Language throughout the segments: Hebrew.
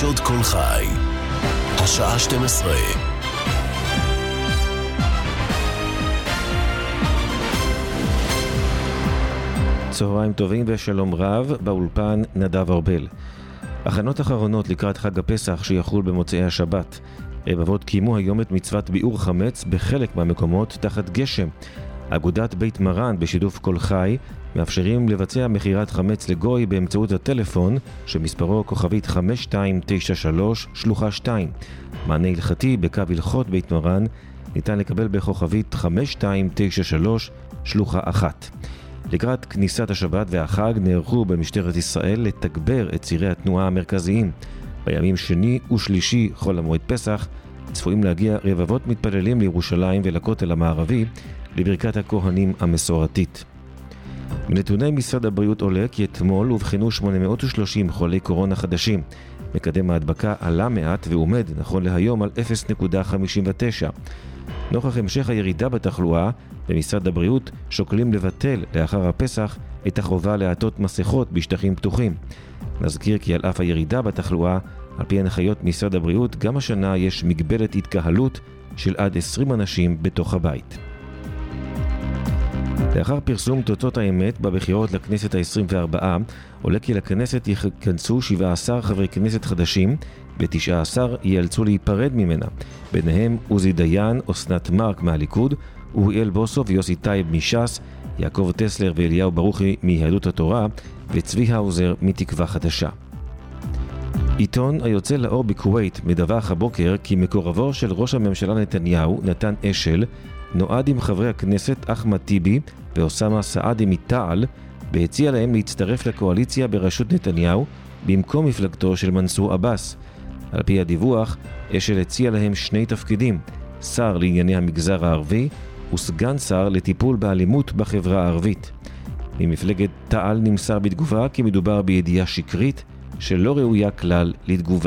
חדשות כל חי, השעה 12. צהריים טובים ושלום רב, באולפן נדב ארבל. הכנות אחרונות לקראת חג הפסח שיחול במוצאי השבת. רבבות קיימו היום את מצוות ביעור חמץ בחלק מהמקומות תחת גשם. אגודת בית מרן בשיתוף כל חי מאפשרים לבצע מחירת חמץ לגוי באמצעות הטלפון שמספרו כוכבית 5293 שלוחה 2. מענה הלכתי בקו הלכות בית מרן ניתן לקבל בכוכבית 5293 שלוחה 1. לקראת כניסת השבת והחג נערכו במשטרת ישראל לתגבר את צירי התנועה המרכזיים. בימים שני ושלישי חול המועד פסח צפויים להגיע רבבות מתפללים לירושלים ולכותל המערבי לברכת הכהנים המסורתית. מנתוני משרד הבריאות עולה כי אתמול הובחנו 830 חולי קורונה חדשים. מקדם ההדבקה עלה מעט ועומד נכון להיום על 0.59. נוכח המשך הירידה בתחלואה, במשרד הבריאות שוקלים לבטל לאחר הפסח את החובה לעטות מסכות בשטחים פתוחים. נזכיר כי על אף הירידה בתחלואה, על פי הנחיות משרד הבריאות, גם השנה יש מגבלת התקהלות של עד 20 אנשים בתוך הבית. לאחר פרסום תוצאות האמת בבחירות לכנסת ה-24, עולה כי לכנסת יכנסו 17 חברי כנסת חדשים, ו19 ייאלצו להיפרד ממנה. ביניהם עוזי דיין, אסנת מארק מהליכוד, אוריאל בוסו ויוסי טייב מש"ס, יעקב טסלר ואליהו ברוכי מיהדות התורה, וצבי האוזר מתקווה חדשה. עיתון היוצא לאור בכווית מדווח הבוקר כי מקורבו של ראש הממשלה נתניהו, נתן אשל, נועד עם חברי הכנסת אחמד טיבי ואוסמה סעדי מתע"ל, והציע להם להצטרף לקואליציה בראשות נתניהו במקום מפלגתו של מנסור עבאס. על פי הדיווח, אשל הציע להם שני תפקידים, שר לענייני המגזר הערבי וסגן שר לטיפול באלימות בחברה הערבית. ממפלגת תע"ל נמסר בתגובה כי מדובר בידיעה שקרית שלא ראויה כלל לתגובה.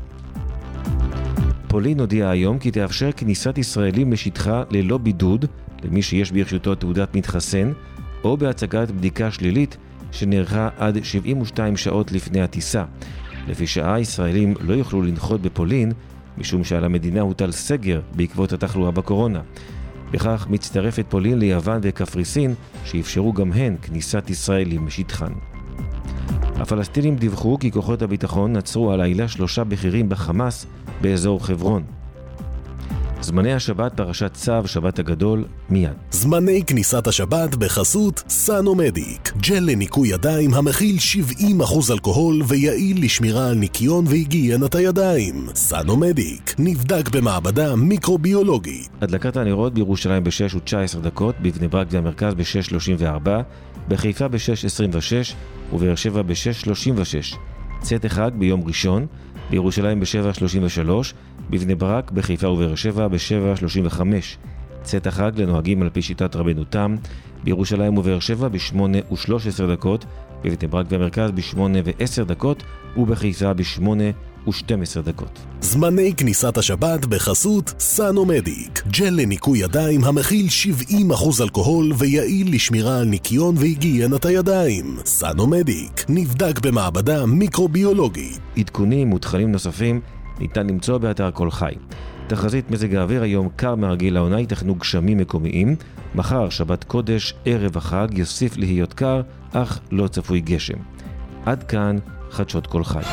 פולין הודיעה היום כי תאפשר כניסת ישראלים לשטחה ללא בידוד למי שיש ברשותו תעודת מתחסן או בהצגת בדיקה שלילית שנערכה עד 72 שעות לפני הטיסה. לפי שעה ישראלים לא יוכלו לנחות בפולין משום שעל המדינה הוטל סגר בעקבות התחלואה בקורונה. בכך מצטרפת פולין ליוון וקפריסין שאפשרו גם הן כניסת ישראלים לשטחן. הפלסטינים דיווחו כי כוחות הביטחון נצרו הלילה 3 בכירים בחמאס באזור חברון. זמני השבת פרשת צו שבת הגדול מיד. זמני כניסת השבת בחסות סנומדיק, ג'ל לניקוי ידיים המכיל 70% אלכוהול ויעיל לשמירה על ניקיון והיגיינת הידיים. סנומדיק נבדק במעבדה מיקרוביולוגית. הדלקת הנרות בירושלים ב-6:19, בבני ברק והמרכז ב-6:34, בחיפה ב-6:26 ובאר שבע ב-6:36. צאת החג ביום ראשון בירושלים ב-7:33, בבני ברק, בחיפה ובאר שבע ב-7:35. צאת החג לנוהגים על פי שיטת רבנו תם, בירושלים ובאר שבע ב-8:13, בבני ברק והמרכז ב-8:10 ובחיפה ב-8:12. זמני כניסת השבת בחסות סנומדיק, ג'ל לניקוי ידיים המכיל 70% אלכוהול ויעיל לשמירה על ניקיון והיגיינת הידיים. סנומדיק נבדק במעבדה מיקרוביולוגית. עדכונים ותכנים נוספים ניתן למצוא באתר כל חי. תחזית מזג האוויר היום קר מהרגיל לעונה, ייתכנו גשמים מקומיים. מחר שבת קודש, ערב החג יוסיף להיות קר, אך לא צפוי גשם. עד כאן חדשות כל חי.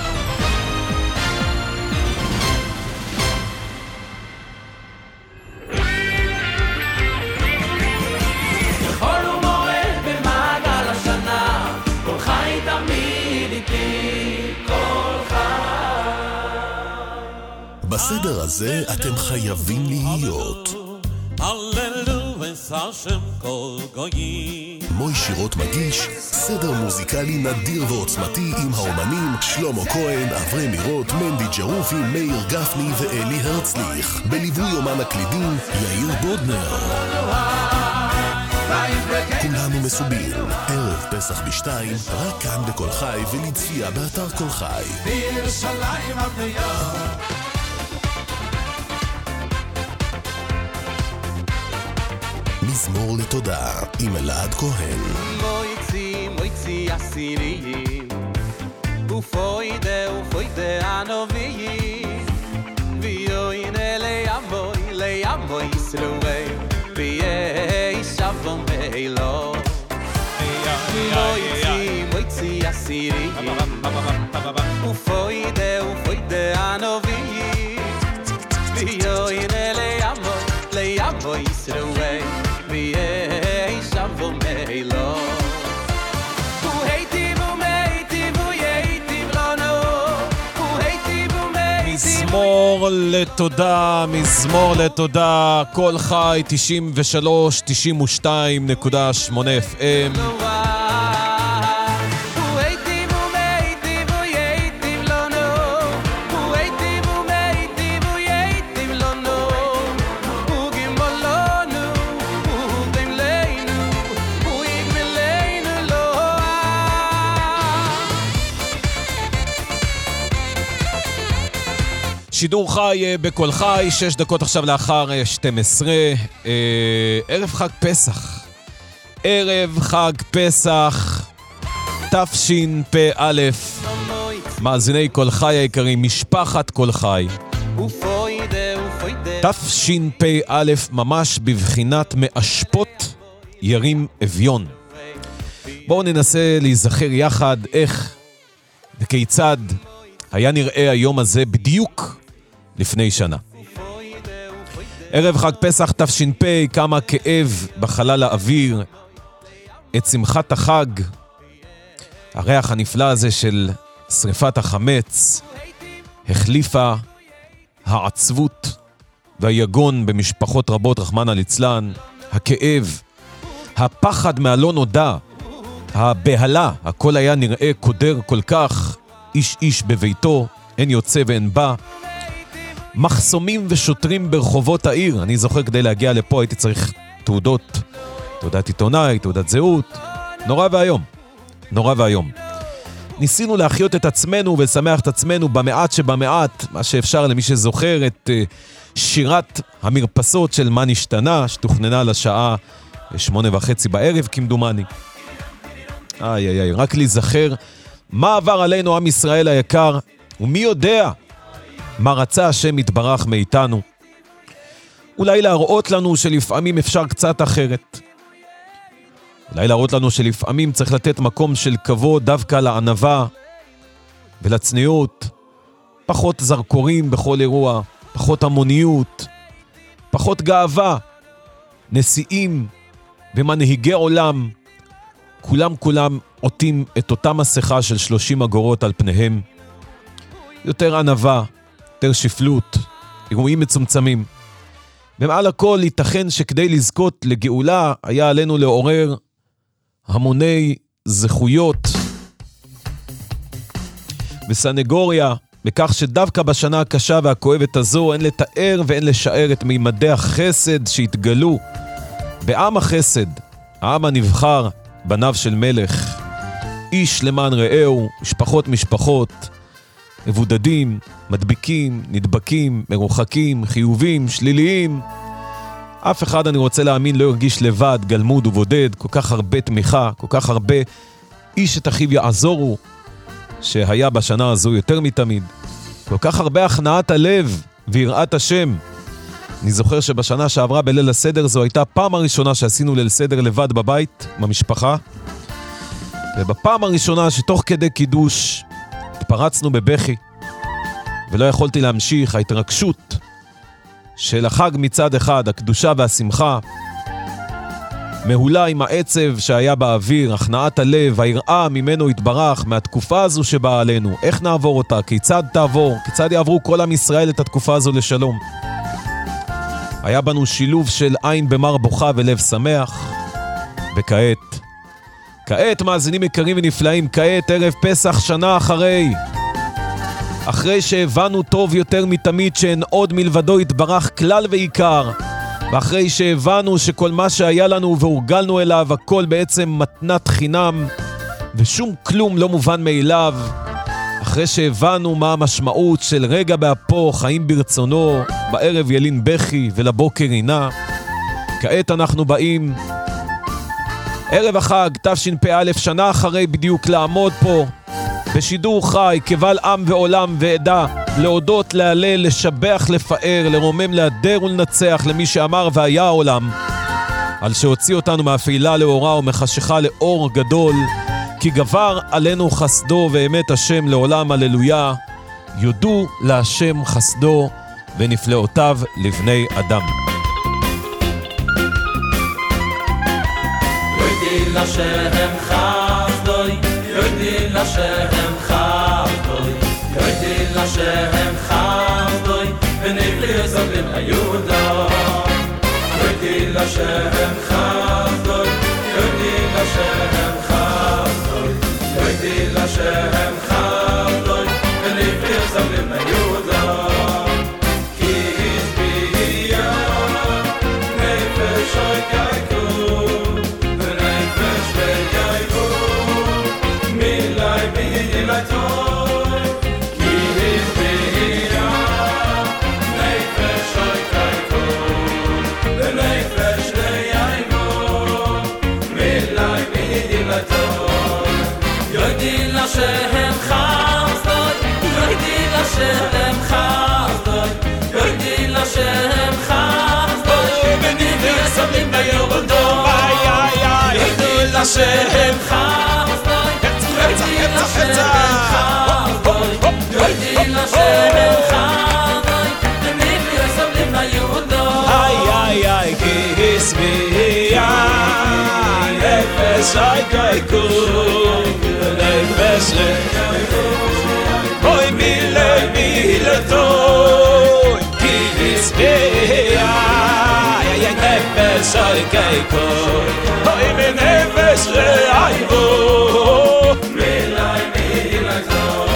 בסדר הזה אתם חייבים להיות. מוי שירות מגיש סדר מוזיקלי נדיר ועוצמתי עם האומנים שלמה כהן, אברהם מירות, מנדי ג'רופי, מאיר גפני ואלי הרצליך, בליווי אומן הקלידים יאיר בודנר. כולנו מסובים, ערב פסח ב2, רק כאן בכל חי ולצפייה באתר כל חי. בירושלים הבנויה. מזמור לתודה עם אלעד כהן. מויצי מויצי אסירים Ufoide anovi Vioine le amo Yisroel Vie shavon beilo Moitzi asiri Ufoide anovi Vioine le amo Yisroel Vie shavon beilo מזמור לתודה, כל חי 93-92.8 FM. שידור חי בכל חי, 6 דקות עכשיו לאחר 12, ערב חג פסח. ערב חג פסח, תשפ"א, מאזיני כל חי היקרים, משפחת כל חי. תשפ"א ממש בבחינת מאשפות ירים אביון. בואו ננסה להיזכר יחד איך וכיצד היה נראה היום הזה בדיוק לפני שנה. ערב חג פסח תש"פ, כמה כאב בחלל האוויר, את שמחת החג, הריח הנפלא הזה של שריפת החמץ, החליפה העצבות והיגון במשפחות רבות, רחמנא ליצלן, הכאב, הפחד מהלא נודע, הבהלה, הכל היה נראה קודר כל כך, איש איש בביתו, אין יוצא ואין בא, מחסומים ושוטרים ברחובות העיר. אני זוכר כדי להגיע לפה הייתי צריך תעודות, תעודת עיתונאי, תעודת זהות, נורא והיום, נורא והיום. ניסינו להחיות את עצמנו ולשמח את עצמנו במעט שבמעט, מה שאפשר למי שזוכר את שירת המרפסות של מה נשתנה, שתוכננה לשעה 8:30 בערב כמדומני. רק להיזכר מה עבר עלינו עם ישראל היקר, ומי יודע מה רצה השם יתברך מאיתנו. אולי להראות לנו שלפעמים אפשר קצת אחרת. אולי להראות לנו שלפעמים צריך לתת מקום של כבוד דווקא לענווה ולצניעות, פחות זרקורים בכל אירוע, פחות המוניות, פחות גאווה. נשיאים ומנהיגי עולם, כולם עוטים את אותה מסכה של 30 אגורות על פניהם. יותר ענווה, יותר שפלות, אירועים מצומצמים. במעל הכל ייתכן שכדי לזכות לגאולה היה עלינו לעורר המוני זכויות וסנגוריה, בכך שדווקא בשנה הקשה והכואבת הזו אין לתאר ואין לשער את מימדי החסד שהתגלו בעם החסד, העם הנבחר, בניו של מלך, איש למען רעהו, משפחות, מבודדים, מדביקים, נדבקים, מרוחקים, חיובים, שליליים. אף אחד, אני רוצה להאמין, לא הרגיש לבד, גלמוד ובודד, כל כך הרבה תמיכה, כל כך הרבה איש את אחיו יעזורו, שהיה בשנה הזו יותר מתמיד. כל כך הרבה הכנעת הלב ויראת השם. אני זוכר שבשנה שעברה בליל הסדר זו הייתה הפעם הראשונה שעשינו ליל סדר לבד בבית, במשפחה. ובפעם הראשונה שתוך כדי קידוש התפרצנו בבכי, ולא יכולתי להמשיך. ההתרגשות של החג מצד אחד, הקדושה והשמחה, מהולה עם העצב שהיה באוויר, הכנעת הלב, היראה ממנו התברך, מהתקופה הזו שבאה עלינו. איך נעבור אותה? כיצד תעבור? כיצד יעברו כל עם ישראל את התקופה הזו לשלום? היה בנו שילוב של עין במר בוכה ולב שמח. וכעת, מאזינים יקרים ונפלאים, כעת ערב פסח שנה אחרי שהבנו טוב יותר מתמיד שאין עוד מלבדו יתברך כלל ועיקר, ואחרי שהבנו שכל מה שהיה לנו והורגלנו אליו הכל בעצם מתנת חינם ושום כלום לא מובן מאליו, אחרי שהבנו מה המשמעות של רגע באפו חיים ברצונו, בערב ילין בכי ולבוקר עינה, כעת אנחנו באים ערב החג תשפ"א, שנה אחרי בדיוק, לעמוד פה בשידור חי, קבל עם ועולם ועדה, להודות, להלל, לשבח, לפאר, לרומם, להדר ולנצח למי שאמר והיה העולם, על שהוציא אותנו מאפלה לאורה ומחשיכה לאור גדול, כי גבר עלינו חסדו ואמת השם לעולם, הללויה. יודו להשם חסדו ונפלאותיו לבני אדם. יודי לשם חסדוי, יודי לשם חסדוי, יודי לשם חסדוי, ונפלאותיו לבני אדם. יודי לשם חסדוי, יודי לשם חסדוי, יודי לשם חסדוי, ונפלאותיו לבני אדם. כי השביע נפש יקייכו ונפש יקייכו מילי בגילתוי. כי השביע נפש יקייכו ונפש יקייכו מילי בגילתוי. יודי לשם חסדוי, יודי לשם חסדוי, יודי לשם חסדוי, ונפלאותיו לבני אדם. יודי לשם חסדוי, יודי לשם חסדוי, יודי לשם חסדוי, ונפלאותיו לבני אדם. איי איי כי השביע נפש יקייכו נפש יקייכו אוי מילי מילתוי. כי השביע נפש יקייכו אוי מנפש יקייכו מילי מילתוי.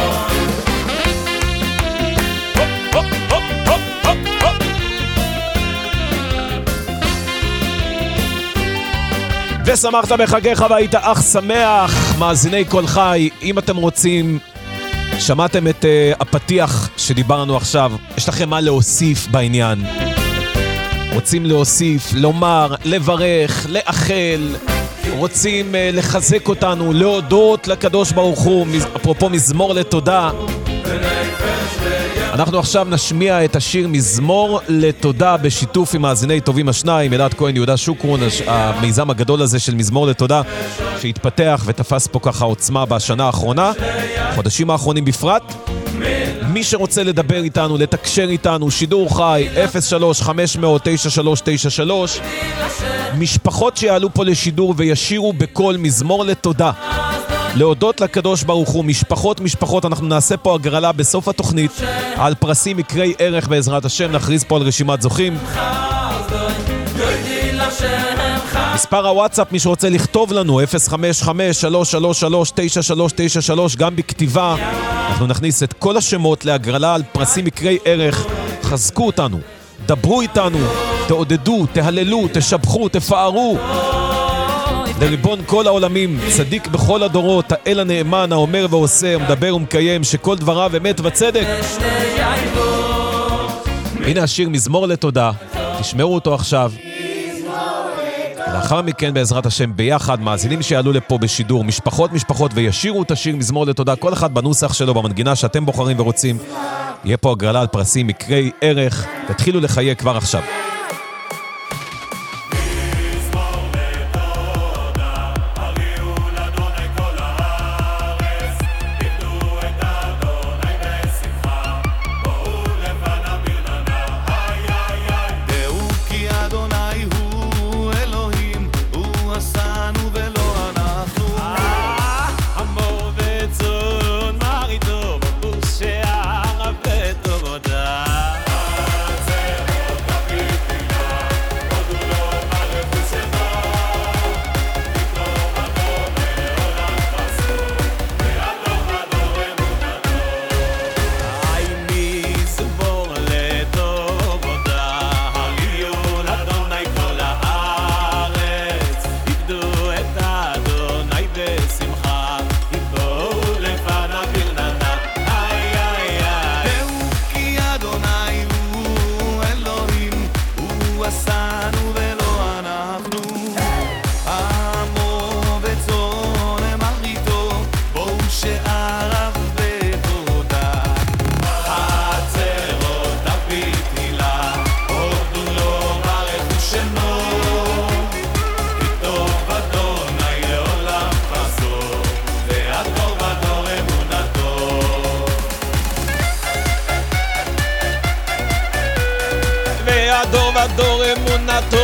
ושמחת בחגיך והיית אך שמח. מאזיני כל חי, אם אתם רוצים, שמעתם את הפתיח שדיברנו עכשיו, יש לכם מה להוסיף בעניין, רוצים להוסיף, לומר, לברך, לאחל, רוצים לחזק אותנו, להודות לקדוש ברוך הוא, אפרופו מזמור לתודה, אנחנו עכשיו נשמיע את השיר מזמור לתודה בשיתוף עם מאזיני טובים השניים, אלעד כהן, יהודה שוקרון, המיזם הגדול הזה של מזמור לתודה שהתפתח ותפס פה ככה עוצמה בשנה האחרונה, חודשים האחרונים בפרט. מי שרוצה לדבר איתנו, לתקשר איתנו, שידור חי 03-500-9393, משפחות שיעלו פה לשידור וישירו בכל מזמור לתודה, להודות לקדוש ברוך הוא, משפחות, אנחנו נעשה פה הגרלה בסוף התוכנית על פרסים מקרי ערך בעזרת השם, נכריז פה על רשימת זוכים. מספר הוואטסאפ, מי שרוצה לכתוב לנו 055-333-9393, גם בכתיבה, אנחנו נכניס את כל השמות להגרלה על פרסים מקרי ערך. חזקו אותנו, דברו איתנו, תעודדו, תהללו, תשבחו, תפארו לריבון כל העולמים, צדיק בכל הדורות, האל הנאמן, האומר ועושה, מדבר ומקיים, שכל דבריו אמת וצדק. הנה השיר מזמור לתודה, תשמעו אותו עכשיו. לאחר מכן בעזרת השם ביחד, מאזינים שיעלו לפה בשידור, משפחות וישירו את השיר מזמור לתודה, כל אחד בנוסח שלו, במנגינה שאתם בוחרים ורוצים. יהיה פה הגרלה על פרסים מקרי ערך, תתחילו לחיה כבר עכשיו. Thank you. והדור ודור אמונתו.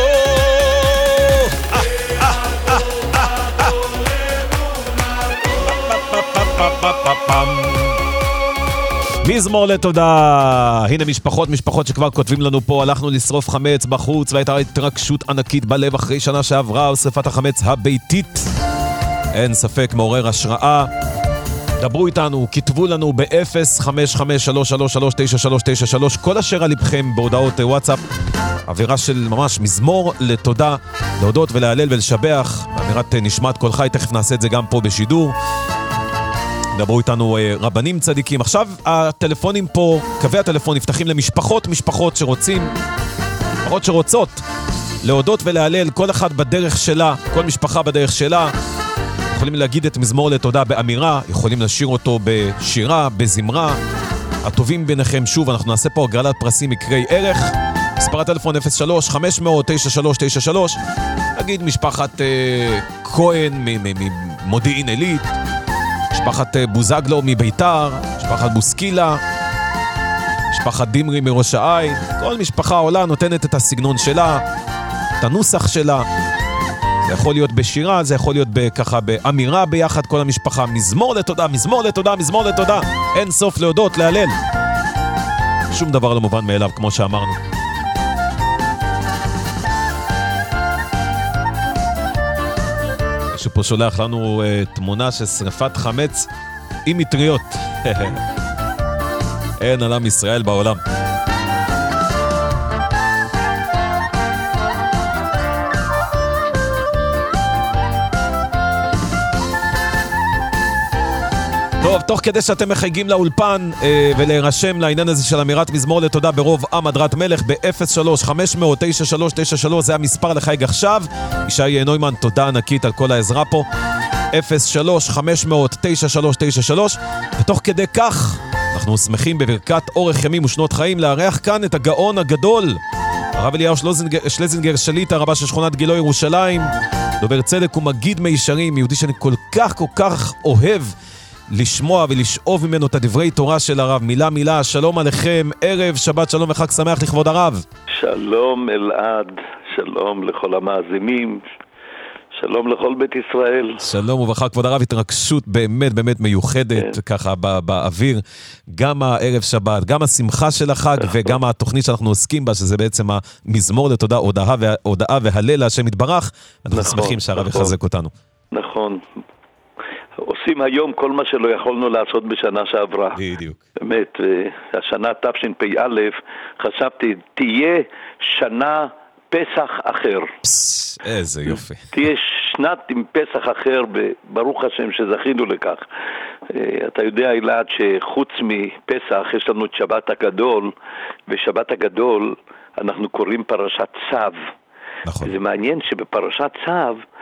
מזמור לתודה. הנה משפחות שכבר כותבים לנו פה, הלכנו לשרוף חמץ בחוץ והייתה התרגשות ענקית בלב אחרי שנה שעברה, ושרפת החמץ הביתית אין ספק מעורר השראה. דברו איתנו, כתבו לנו ב-055-333-9393 כל אשר על לבכם בהודעות וואטסאפ. אווירה של ממש מזמור לתודה, להודות ולהלל ולשבח, אמירת נשמת כל חי, תכף נעשה את זה גם פה בשידור. דברו איתנו רבנים צדיקים. עכשיו הטלפונים פה, קווי הטלפון נפתחים למשפחות שרוצים, משפחות שרוצות להודות ולהלל, כל אחד בדרך שלה, כל משפחה בדרך שלה. יכולים להגיד את מזמור לתודה באמירה, יכולים לשיר אותו בשירה, בזמרה. הטובים ביניכם, שוב, אנחנו נעשה פה הגרלת פרסים מקרי ערך. מספר הטלפון 03-500-9393. נגיד משפחת כהן ממודיעין עילית, משפחת בוזגלו מביתר, משפחת בוסקילה, משפחת דימרי מראש העין. כל משפחה עולה נותנת את הסגנון שלה, את הנוסח שלה. זה יכול להיות בשירה, זה יכול להיות ככה באמירה ביחד כל המשפחה. מזמור לתודה, מזמור לתודה, מזמור לתודה. אין סוף להודות, להלל. שום דבר לא מובן מאליו, כמו שאמרנו. שפה שולח לנו תמונה של שרפת חמץ עם מטריות. אין על עם ישראל בעולם. טוב, תוך כדי שאתם מחייגים לאולפן ולהירשם לעניין הזה של אמירת מזמור לתודה ברוב עם הדרת מלך ב-03-500-9393, זה המספר לחייג עכשיו. ישי נוימן, תודה ענקית על כל העזרה פה. 03-500-9393. ותוך כדי כך אנחנו שמחים בברכת אורך ימים ושנות חיים לארח כאן את הגאון הגדול, הרב אליהו שלזינגר שליט, הרבה של שכונת גילו ירושלים, דובר צדק ומגיד מישרים, יהודי שאני כל כך אוהב לשמוע ולשאוב ממנו את הדברי תורה של הרב, מילה מילה. שלום עליכם, ערב שבת שלום וחג שמח לכבוד הרב. שלום אלעד, שלום לכל המאזינים, שלום לכל בית ישראל. שלום וברכה כבוד הרב, התרגשות באמת מיוחדת ככה באוויר, גם הערב שבת, גם השמחה של החג וגם התוכנית שאנחנו עוסקים בה, שזה בעצם המזמור לתודה, הודאה והלל להשם יתברך. אנחנו שמחים שהרב יחזק אותנו. נכון, עושים היום כל מה שלא יכולנו לעשות בשנה שעברה. בדיוק. באמת, השנה תשפ"א, חשבתי, תהיה שנה פסח אחר. איזה יופי. תהיה שנת עם פסח אחר, וברוך השם שזכינו לכך. אתה יודע, אלעד, שחוץ מפסח יש לנו את שבת הגדול, ושבת הגדול אנחנו קוראים פרשת צו. נכון. זה מעניין שבפרשת צו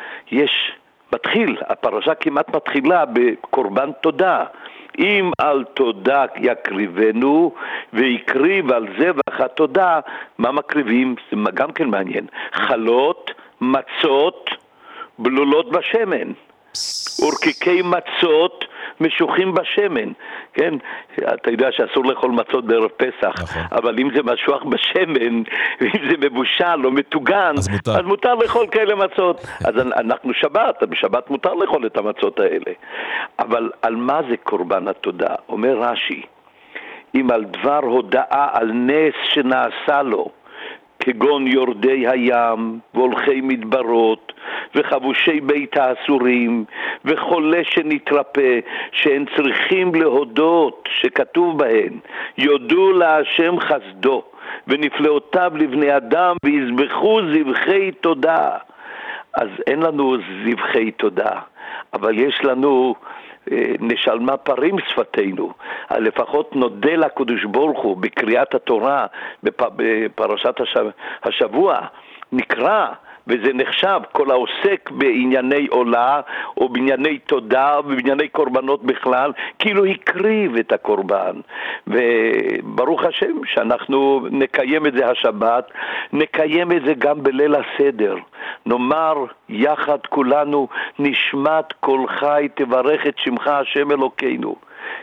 הפרשה כמעט מתחילה בקורבן תודה. אם על תודה יקריבנו, ויקריב על זבח התודה, מה מקריבים? זה גם כן מעניין. חלות, מצות, בלולות בשמן. ורקיקי מצות משוחים בשמן, כן? אתה יודע שאסור לאכול מצות בערב פסח, נכון. אבל אם זה משוח בשמן, ואם זה מבושל או מטוגן, אז מותר לאכול כאלה מצות. אז אנחנו בשבת מותר לאכול את המצות האלה. אבל על מה זה קורבן התודה? אומר רש"י, אם על דבר הודאה על נס שנעשה לו, כגון יורדי הים והולכי מדברות וחבושי בית האסורים וחולה שנתרפא, שהן צריכים להודות שכתוב בהן יודו להשם חסדו ונפלאותיו לבני אדם ויזבחו זבחי תודה. אז אין לנו זבחי תודה, אבל יש לנו נשלמה פרים שפתינו. לפחות נודה לקדוש ברוך הוא בקריאת התורה בפרשת השבוע נקרא, וזה נחשב כל העוסק בענייני עולה או בענייני תודה ובענייני קורבנות בכלל, כאילו הקריב את הקורבן. וברוך השם שאנחנו נקיים את זה השבת, נקיים את זה גם בליל הסדר. נאמר יחד כולנו, נשמת כל חי תברך את שמך השם אלוקינו.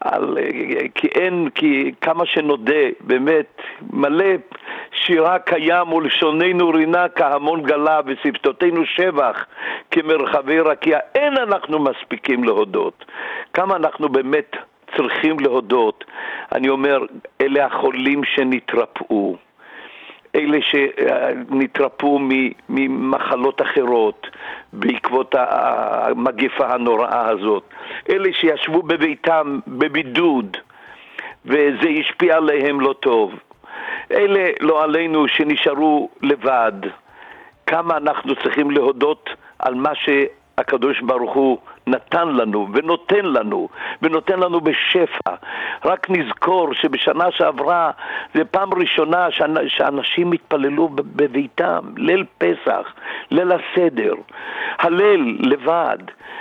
כי כמה שנודה, באמת, מלא שירה קיים ולשוננו רינה כהמון גלה ושפתותינו שבח כמרחבי רקיע. אין אנחנו מספיקים להודות. כמה אנחנו באמת צריכים להודות. אני אומר, אלה החולים שנתרפאו. אלה שנתרפאו ממחלות אחרות בעקבות המגפה הנוראה הזאת. אלה שישבו בביתם בבידוד וזה השפיע עליהם לא טוב. אלה לא עלינו שנשארו לבד. כמה אנחנו צריכים להודות על מה שהקדוש ברוך הוא נתן לנו ונותן לנו בשפע. רק נזכור שבשנה שעברה זה פעם ראשונה שאנשים התפללו בביתם, ליל פסח, ליל הסדר, הלל לבד.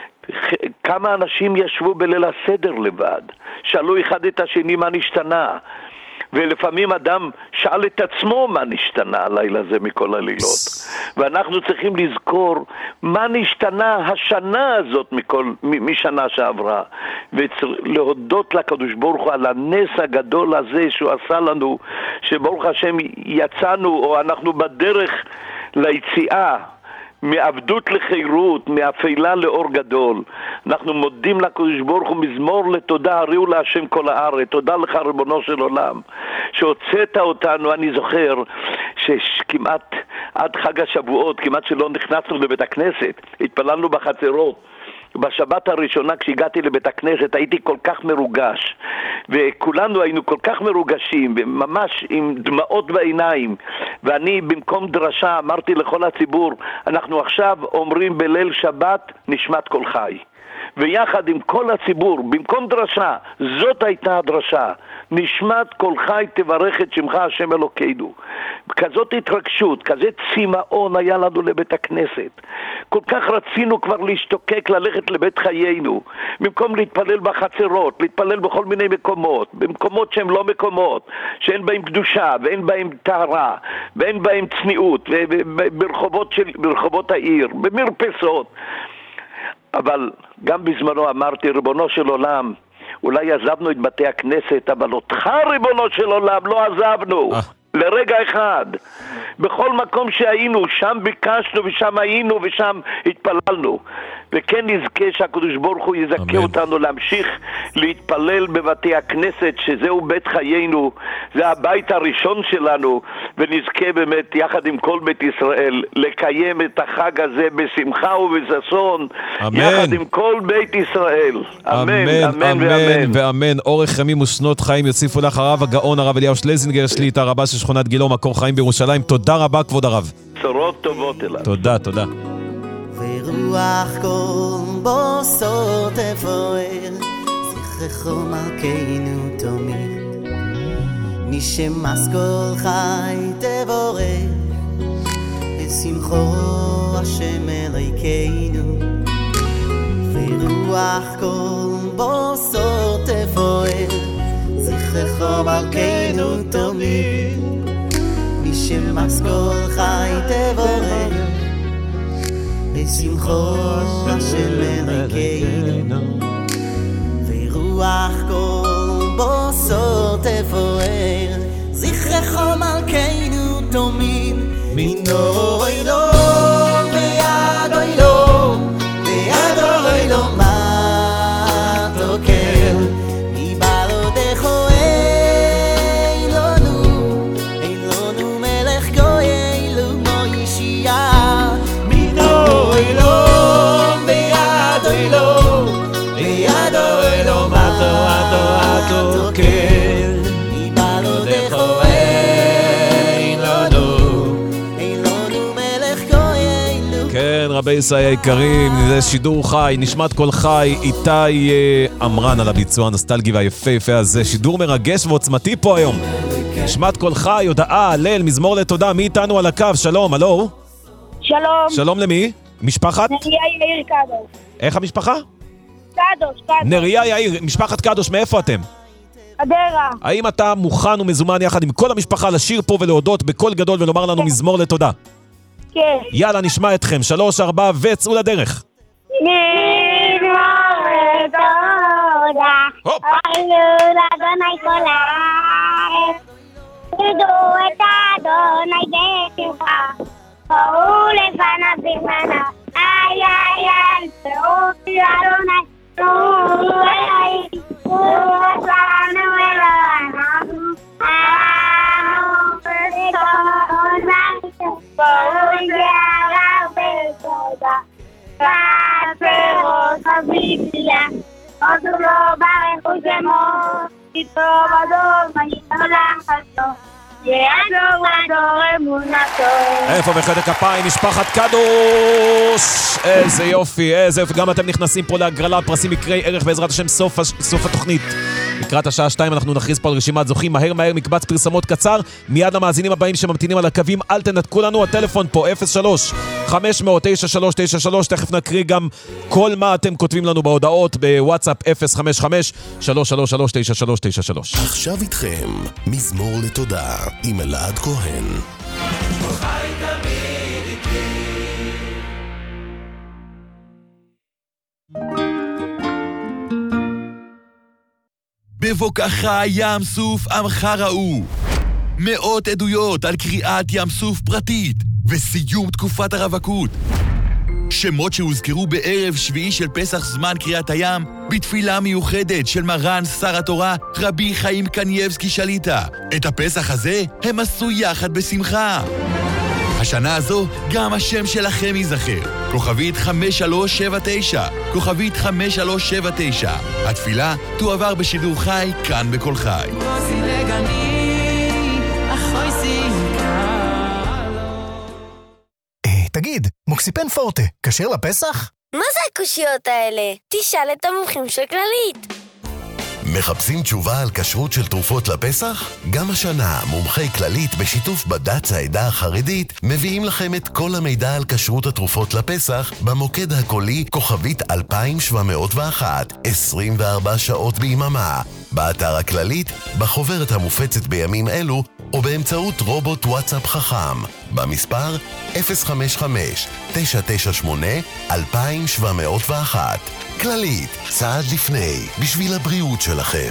כמה אנשים ישבו בליל הסדר לבד, שאלו אחד את השני מה נשתנה, ולפעמים אדם שאל את עצמו מה נשתנה הלילה הזה מכל הלילות. ואנחנו צריכים לזכור מה נשתנה השנה הזאת משנה שעברה, ולהודות לקדוש ברוך הוא על הנס הגדול הזה שהוא עשה לנו, שברוך השם יצאנו, או אנחנו בדרך ליציאה מעבדות לחירות, מאפלה לאור גדול. אנחנו מודים לקדוש ברוך הוא, מזמור לתודה, הריעו להשם כל הארץ. תודה לך ריבונו של עולם שהוצאת אותנו. אני זוכר שכמעט עד חג השבועות, כמעט שלא נכנסנו לבית הכנסת, התפללנו בחצרות. בשבת הראשונה כשהגעתי לבית הכנסת הייתי כל כך מרוגש, וכולנו היינו כל כך מרוגשים, ממש עם דמעות בעיניים, ואני במקום דרשה אמרתי לכל הציבור, אנחנו עכשיו אומרים בליל שבת נשמת כל חי, ויחד עם כל הציבור, במקום דרשה, זאת הייתה הדרשה, נשמת כל חי תברך את שמך השם אלוקינו. כזאת התרגשות, כזה צמאון היה לנו לבית הכנסת. כל כך רצינו כבר להשתוקק, ללכת לבית חיינו, במקום להתפלל בחצרות, להתפלל בכל מיני מקומות, במקומות שהם לא מקומות, שאין בהם קדושה ואין בהם טהרה ואין בהם צניעות, ברחובות העיר, במרפסות. אבל גם בזמנו אמרתי, ריבונו של עולם, אולי עזבנו את בתי הכנסת, אבל אותך ריבונו של עולם לא עזבנו לרגע אחד. בכל מקום שהיינו, שם ביקשנו ושם היינו ושם התפללנו. וכן נזכה שהקדוש ברוך הוא יזכה אותנו להמשיך להתפלל בבתי הכנסת, שזהו בית חיינו, זה הבית הראשון שלנו, ונזכה באמת יחד עם כל בית ישראל לקיים את החג הזה בשמחה ובששון, יחד עם כל בית ישראל. אמן, אמן ואמן. ואמן. אורך ימים ושנות חיים יוסיפו לך הרב הגאון הרב אליהו שלזינגר, שליט"א, רבה של שכונת גילה מקור חיים בירושלים. תודה רבה כבוד הרב. בשורות טובות אליו. תודה, תודה. ורוח כל בוסות תפואר, זכרך מלכנו תמיד, נשמס כל חי תבורך, בשמחו השם אלוקינו. ורוח כל בוסות תפואר, זכרך מלכנו תמיד, נשמס כל חי תבורך, בשמחו השם אלוקינו. ורוח כל בוסות תפואר, זכרך מלכנו תמיד, מינו אלוהים ויד אלוהים ויד אלוהים מה תוקר מבלעדיך אילנו מלך גואלנו מושיע. אלוהים ביד אלוהים מה תוקר מבלעדיך אילנו מלך גואלנו. כן, רבי ישראל היקרים, זה שידור חי, נשמת כל חי, איתי אמרן על הביצוע הנוסטלגי והיפהפה הזה. שידור מרגש ועוצמתי פה היום. נשמת כל חי, הודעה, הלל, מזמור לתודה. מי איתנו על הקו? שלום, הלו. שלום. שלום למי? משפחת? נריה יאיר קדוש. איך המשפחה? קדוש. נריה יאיר, משפחת קדוש, מאיפה אתם? אדרה. האם אתה מוכן ומזומן יחד עם כל המשפחה לשיר פה ולהודות בקול גדול ולומר לנו מזמור לתודה? כן. יאללה, נשמע אתכם. 3, 4 וצאו לדרך. נשמע את תודה. הללו לאדוני כל הארץ. תדעו את אדוני בשמחה. קראו לפניו בזמנה. איי איי איי. קראו לאדוני. קראו אליי. קראו אותנו אלוהינו. קראו גארה ותודה. פירות הביטיה, עוד לא ברכו שמו, תתרום הדור מייתולך אותו, יעזור לדור אמונתו. איפה בחדר כפיים, משפחת קדוש? איזה יופי, איזה יופי. גם אתם נכנסים פה להגרלה, פרסים מקרי ערך בעזרת השם סוף התוכנית. לקראת השעה 2 אנחנו נכריז פה על רשימת זוכים. מהר מקבץ פרסמות קצר. מיד למאזינים הבאים שממתינים על הקווים, אל תנתקו לנו. הטלפון פה 03-500-9393. תכף נקריא גם כל מה אתם כותבים לנו בהודעות בוואטסאפ 055-333-9393. עכשיו איתכם מזמור לתודה עם אלעד כהן. בבוקעך ים סוף עמך ראו. מאות עדויות על קריאת ים סוף פרטית וסיום תקופת הרווקות. שמות שהוזכרו בערב שביעי של פסח זמן קריאת הים בתפילה מיוחדת של מרן שר התורה רבי חיים קנייבסקי שליטה. את הפסח הזה הם עשו יחד בשמחה. השנה הזו גם השם שלכם ייזכר. כוכבית 5379, כוכבית 5379. התפילה תועבר בשידור חי כאן בכל חי. תגיד, מוקסיפן פורטה, כשר לפסח? מה זה הקושיות האלה? תשאל את המומחים של כללית. מחפשים תשובה על כשרות של תרופות לפסח? גם השנה מומחי כללית בשיתוף בד"ץ העדה החרדית מביאים לכם את כל המידע על כשרות התרופות לפסח במוקד הקולי כוכבית 2701, 24 שעות ביממה, באתר הכללית, בחוברת המופצת בימים אלו או באמצעות רובוט וואטסאפ חכם במספר 055-998-2701. כללית, צעד לפני, בשביל הבריאות שלכם.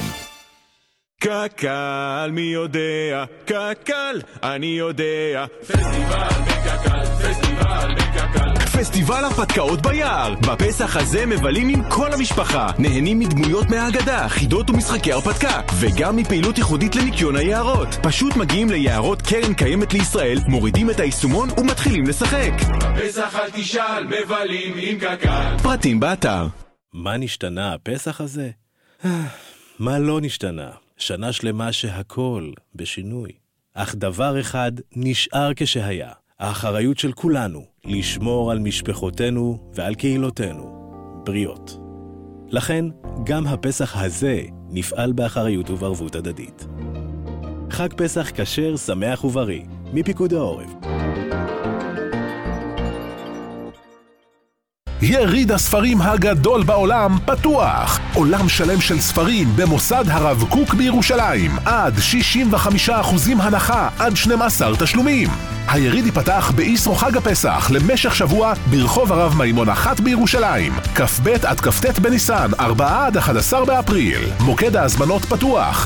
קקל, מי יודע? קקל, אני יודע. פסטיבל בקקל, פסטיבל בקקל. פסטיבל הפתקאות ביער. בפסח הזה מבלים עם כל המשפחה. נהנים מדמויות מהאגדה, חידות ומשחקי הרפתקה. וגם מפעילות ייחודית לניקיון היערות. פשוט מגיעים ליערות קרן קיימת לישראל, מורידים את היישומון ומתחילים לשחק. בפסח אל תשאל, מבלים עם קקל. פרטים באתר. מה נשתנה הפסח הזה? מה לא נשתנה? שנה שלמה שהכל בשינוי. אך דבר אחד נשאר כשהיה. האחריות של כולנו לשמור על משפחותינו ועל קהילותינו. בריאות. לכן, גם הפסח הזה נפעל באחריות ובערבות הדדית. חג פסח כשר, שמח ובריא. מפיקוד העורף. יריד הספרים הגדול בעולם פתוח. עולם שלם של ספרים במוסד הרב קוק בירושלים. עד 65% הנחה, עד 12 תשלומים. היריד ייפתח באיסרו חג הפסח למשך שבוע ברחוב הרב מימון 1 בירושלים. כ"ב עד כ"ט בניסן, 4 עד 11 באפריל. מוקד ההזמנות פתוח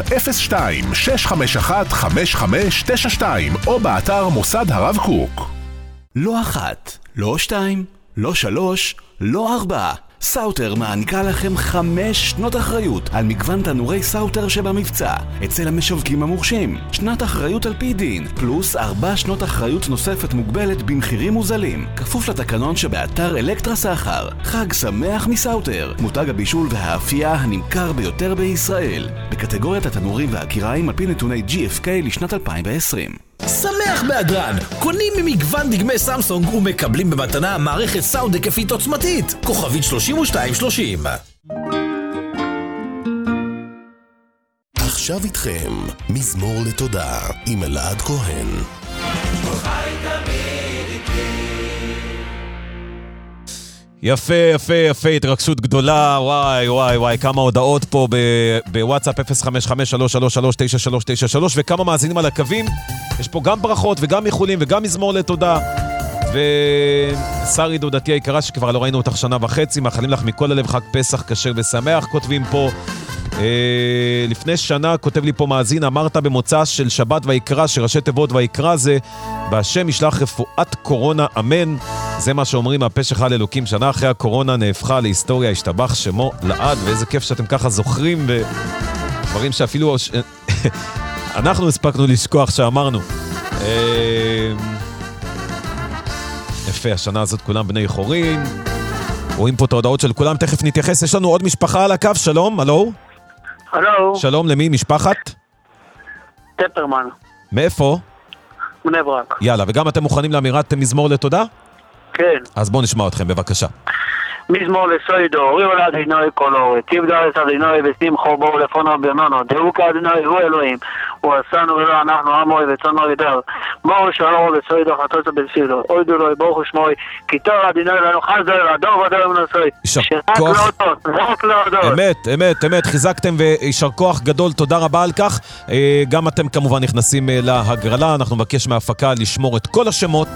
02-651-5592 או באתר מוסד הרב קוק. לא 1, לא 2, לא 3, לא 4. סאוטר מעניקה לכם 5 שנות אחריות על מגוון תנורי סאוטר שבמבצע אצל המשווקים המורשים. שנת אחריות על פי דין, פלוס 4 שנות אחריות נוספת מוגבלת במחירים מוזלים, כפוף לתקנון שבאתר אלקטרה סחר. חג שמח מסאוטר, מותג הבישול והאפייה הנמכר ביותר בישראל, בקטגוריית התנורים והקיריים על פי נתוני GFK לשנת 2020. שמח באדרן, קונים ממגוון דגמי סמסונג ומקבלים במתנה מערכת סאונד היקפית עוצמתית, כוכבית 3230. עכשיו איתכם מזמור לתודה עם אלעד כהן. יפה, יפה, יפה, התרגשות גדולה, וואי, וואי, וואי, כמה הודעות פה בוואטסאפ 055-333-9393 וכמה מאזינים על הקווים. יש פה גם ברכות וגם איחולים וגם מזמור לתודה. ושרי דודתי היקרה שכבר לא ראינו אותך שנה וחצי, מאחלים לך מכל הלב חג פסח כשר ושמח, כותבים פה. לפני שנה, כותב לי פה מאזין, אמרת במוצא של שבת ויקרא, שראשי תיבות ויקרא זה, והשם ישלח רפואת קורונה, אמן. זה מה שאומרים מהפה שלך לאלוקים. שנה אחרי הקורונה נהפכה להיסטוריה, השתבח שמו לעד, ואיזה כיף שאתם ככה זוכרים, ודברים שאפילו אנחנו הספקנו לשכוח שאמרנו. יפה, השנה הזאת כולם בני חורין. רואים פה את ההודעות של כולם, תכף נתייחס. יש לנו עוד משפחה על הקו, שלום, הלו? הלו. שלום, למי? משפחת? טפרמן. מאיפה? בני ברק. יאללה, וגם אתם מוכנים לאמירת מזמור לתודה? כן. אז בואו נשמע אתכם, בבקשה. מזמור לסוידו, ריאו לאדינוי קולורי, תבדר את אדינוי ושמחו בואו לפונו ברנונו, דהו כאדינוי הוא אלוהים, הוא עשנו ולא אנחנו עמוי וצונו ידר, בואו שלום לסוידו חתוצה בספילו, אוי דולוי בואו שמוי, כי תור אדינוי לנו חזר, הדור ודור מנסוי, שרק להודות, רק להודות. אמת, חיזקתם וישר כוח גדול, תודה רבה על כך. גם אתם כמובן נכנסים להגרלה, אנחנו מבקש מההפקה לשמור את כל השמות.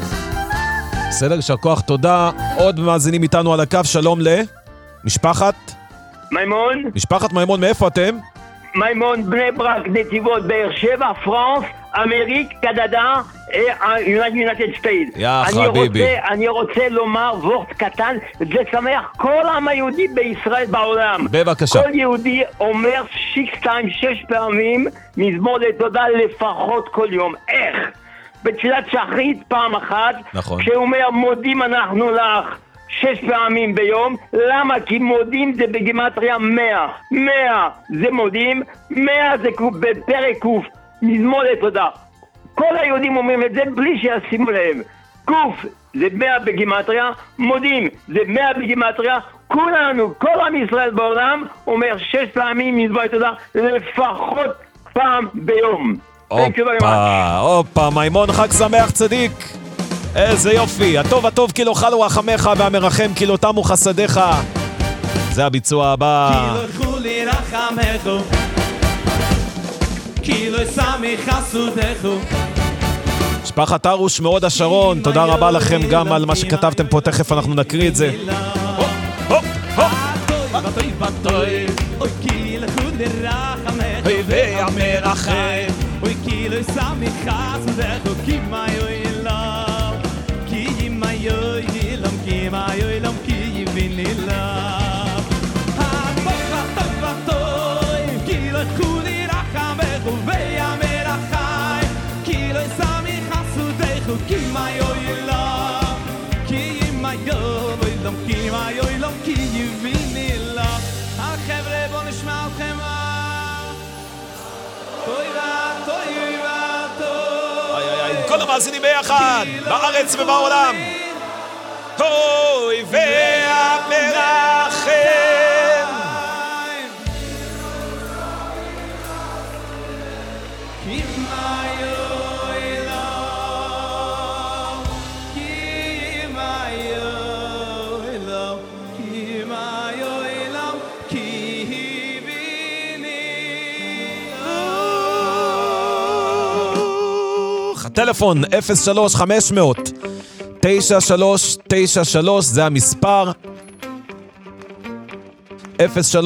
בסדר, ישר כוח, תודה. עוד מאזינים איתנו על הקו, שלום למשפחת מימון. משפחת מימון, מאיפה אתם? מימון, בני ברק, נתיבות, באר שבע, פרנס, אמריק, קנדה, יונייטד סטייטס. יא חביבי. אני רוצה לומר וורט קטן, זה שמח כל העם היהודי בישראל בעולם. בבקשה. כל יהודי אומר 6 פעמים מזמור לתודה לפחות כל יום. איך? בתפילת שחרית פעם אחת, נכון. כשהוא אומר מודים אנחנו לך 6 פעמים ביום. למה? כי מודים זה בגימטריה 100. 100 זה מודים, 100 זה בפרק קוף, מזמור לתודה. כל היהודים אומרים את זה בלי שישימו להם. קוף זה 100 בגימטריה, מודים זה 100 בגימטריה. כולנו, כל עם ישראל בעולם אומר 6 פעמים מזמור לתודה לפחות פעם ביום. הופה, מימון, חג שמח צדיק. איזה יופי. הטוב הטוב כי לא חלו רחמך, והמרחם כי לא תמו חסדיך. זה הביצוע הבא. כי לא חלו רחמך, כי לא שמח חסדיך. משפחת ארוש מאוד השרון, תודה רבה לכם גם על מה שכתבתם פה, תכף אנחנו נקריא את זה. Oy kilo samikhas der kimayo ilam kimayo ilam kimayo ilam kivinillam ha toy kilo khuli rakhamekh ve yamerachai kilo samikhas der kimayo ilam kimayo ilam kimayo ilam kivinillam ha khavre bon nishma atkhem כל המאזינים ביחד, בארץ ובעולם. הוי והמרחם. טלפון 03-500-9393, זה המספר 03-500-9393.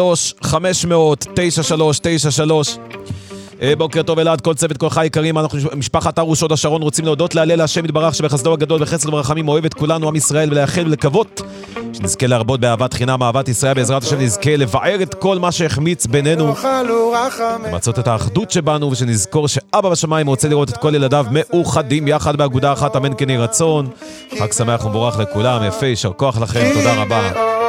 בוקר טוב אלעד, כל צוות כל חי יקרים, אנחנו משפחת ארוש הוד השרון רוצים להודות להלל להשם יתברך שבחסדו הגדול וחסד וברחמים אוהב את כולנו עם ישראל, ולאחל ולקוות שנזכה להרבות באהבת חינם, אהבת ישראל, בעזרת השם נזכה לבער את כל מה שהחמיץ בינינו, למצות את האחדות שבנו, ושנזכור שאבא בשמיים רוצה לראות את כל ילדיו מאוחדים יחד באגודה אחת, אמן כן יהי רצון. חג שמח ומבורך לכולם, יפה, יישר כוח לכם, תודה רבה.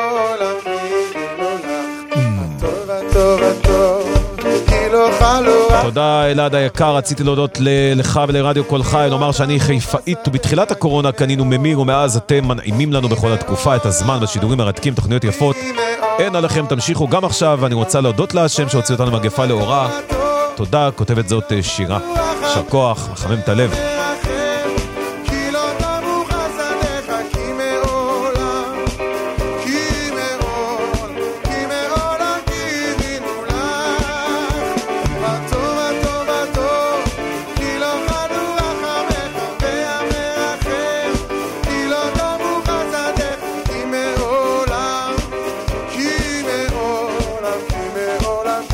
תודה אלעד היקר, רציתי להודות לך ולרדיו כל חי, לומר שאני חיפאית ובתחילת הקורונה קנינו ממיר, ומאז אתם מנעימים לנו בכל התקופה את הזמן בשידורים מרתקים, תוכניות יפות, אין עליכם, תמשיכו גם עכשיו. אני רוצה להודות להשם שהוציא אותנו מגפה לאורה, תודה, כותבת זאת שירה, יישר כוח, מחמם את הלב. כי מעולם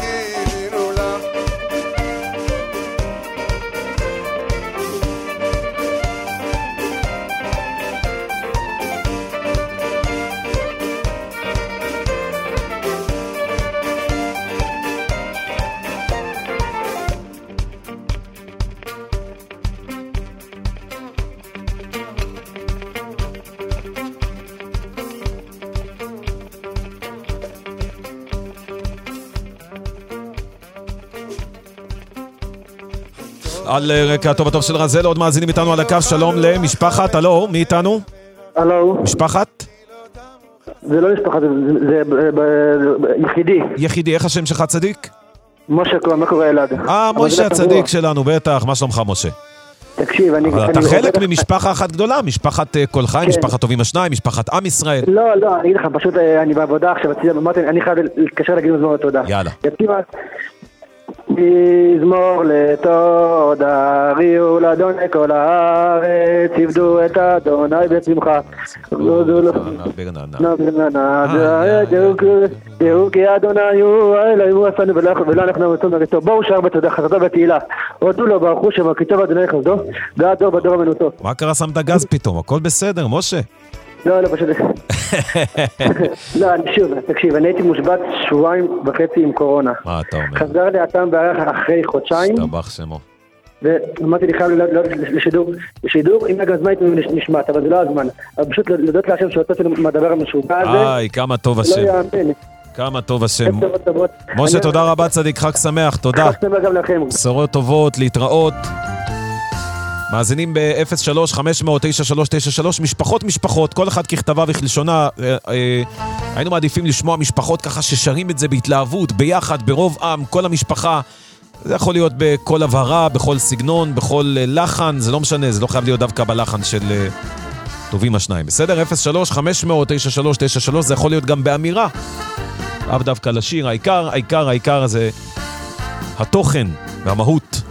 על רקע הטוב הטוב של רזל, עוד מאזינים איתנו על הקו, שלום למשפחת, הלו, מי איתנו? הלו. משפחת? זה לא משפחת, זה יחידי. יחידי, איך השם שלך צדיק? משה, מה קורה אלעד? משה הצדיק שלנו, בטח, מה שלומך משה? תקשיב, אתה חלק ממשפחה אחת גדולה, משפחת כל חיים, משפחת טובים השניים, משפחת עם ישראל. לא, אני אגיד לך, פשוט אני בעבודה עכשיו, אמרתי, אני חייב להתקשר להגיד מזמור לתודה. יאללה. מזמור לתודה, ריעו לאדוני כל הארץ, עבדו את אדוני בשמחה. דעו כי אדוני הוא האלוהים הוא עשנו ולא אנחנו נמצאים בריתו. בואו שר בתודה, חסדו בתהילה. הודו לו ברכו שמו כי טוב אדוני חסדו, ועד דור בדור אמונתו. מה קרה, שמת גז פתאום? הכל בסדר, משה? לא, פשוט... לא, תקשיב, אני הייתי מושבת 2.5 עם קורונה. מה אתה אומר? חזר לי הטעם בערך אחרי חודשיים. שתבח שמו. ואמרתי לי, חייב לשידור, אם הגזמה הייתי נשמעת, אבל זה לא הזמן. אבל פשוט לדעות להשם שהוצאתי מהדבר המשוגע הזה. כמה טוב השם. לא יאמן. כמה טוב השם. משה, תודה רבה צדיק, חג שמח, תודה. חג שמח גם לכם. בשורות טובות, להתראות. מאזינים ב-03-500-9393, משפחות, כל אחד ככתבה וכלשונה. היינו מעדיפים לשמוע משפחות ככה ששרים את זה בהתלהבות, ביחד, ברוב עם, כל המשפחה. זה יכול להיות בכל הבהרה, בכל סגנון, בכל לחן, זה לא משנה, זה לא חייב להיות דווקא בלחן של טובים השניים. בסדר? 03-500-9393, זה יכול להיות גם באמירה. אף דווקא לשיר, העיקר זה התוכן והמהות.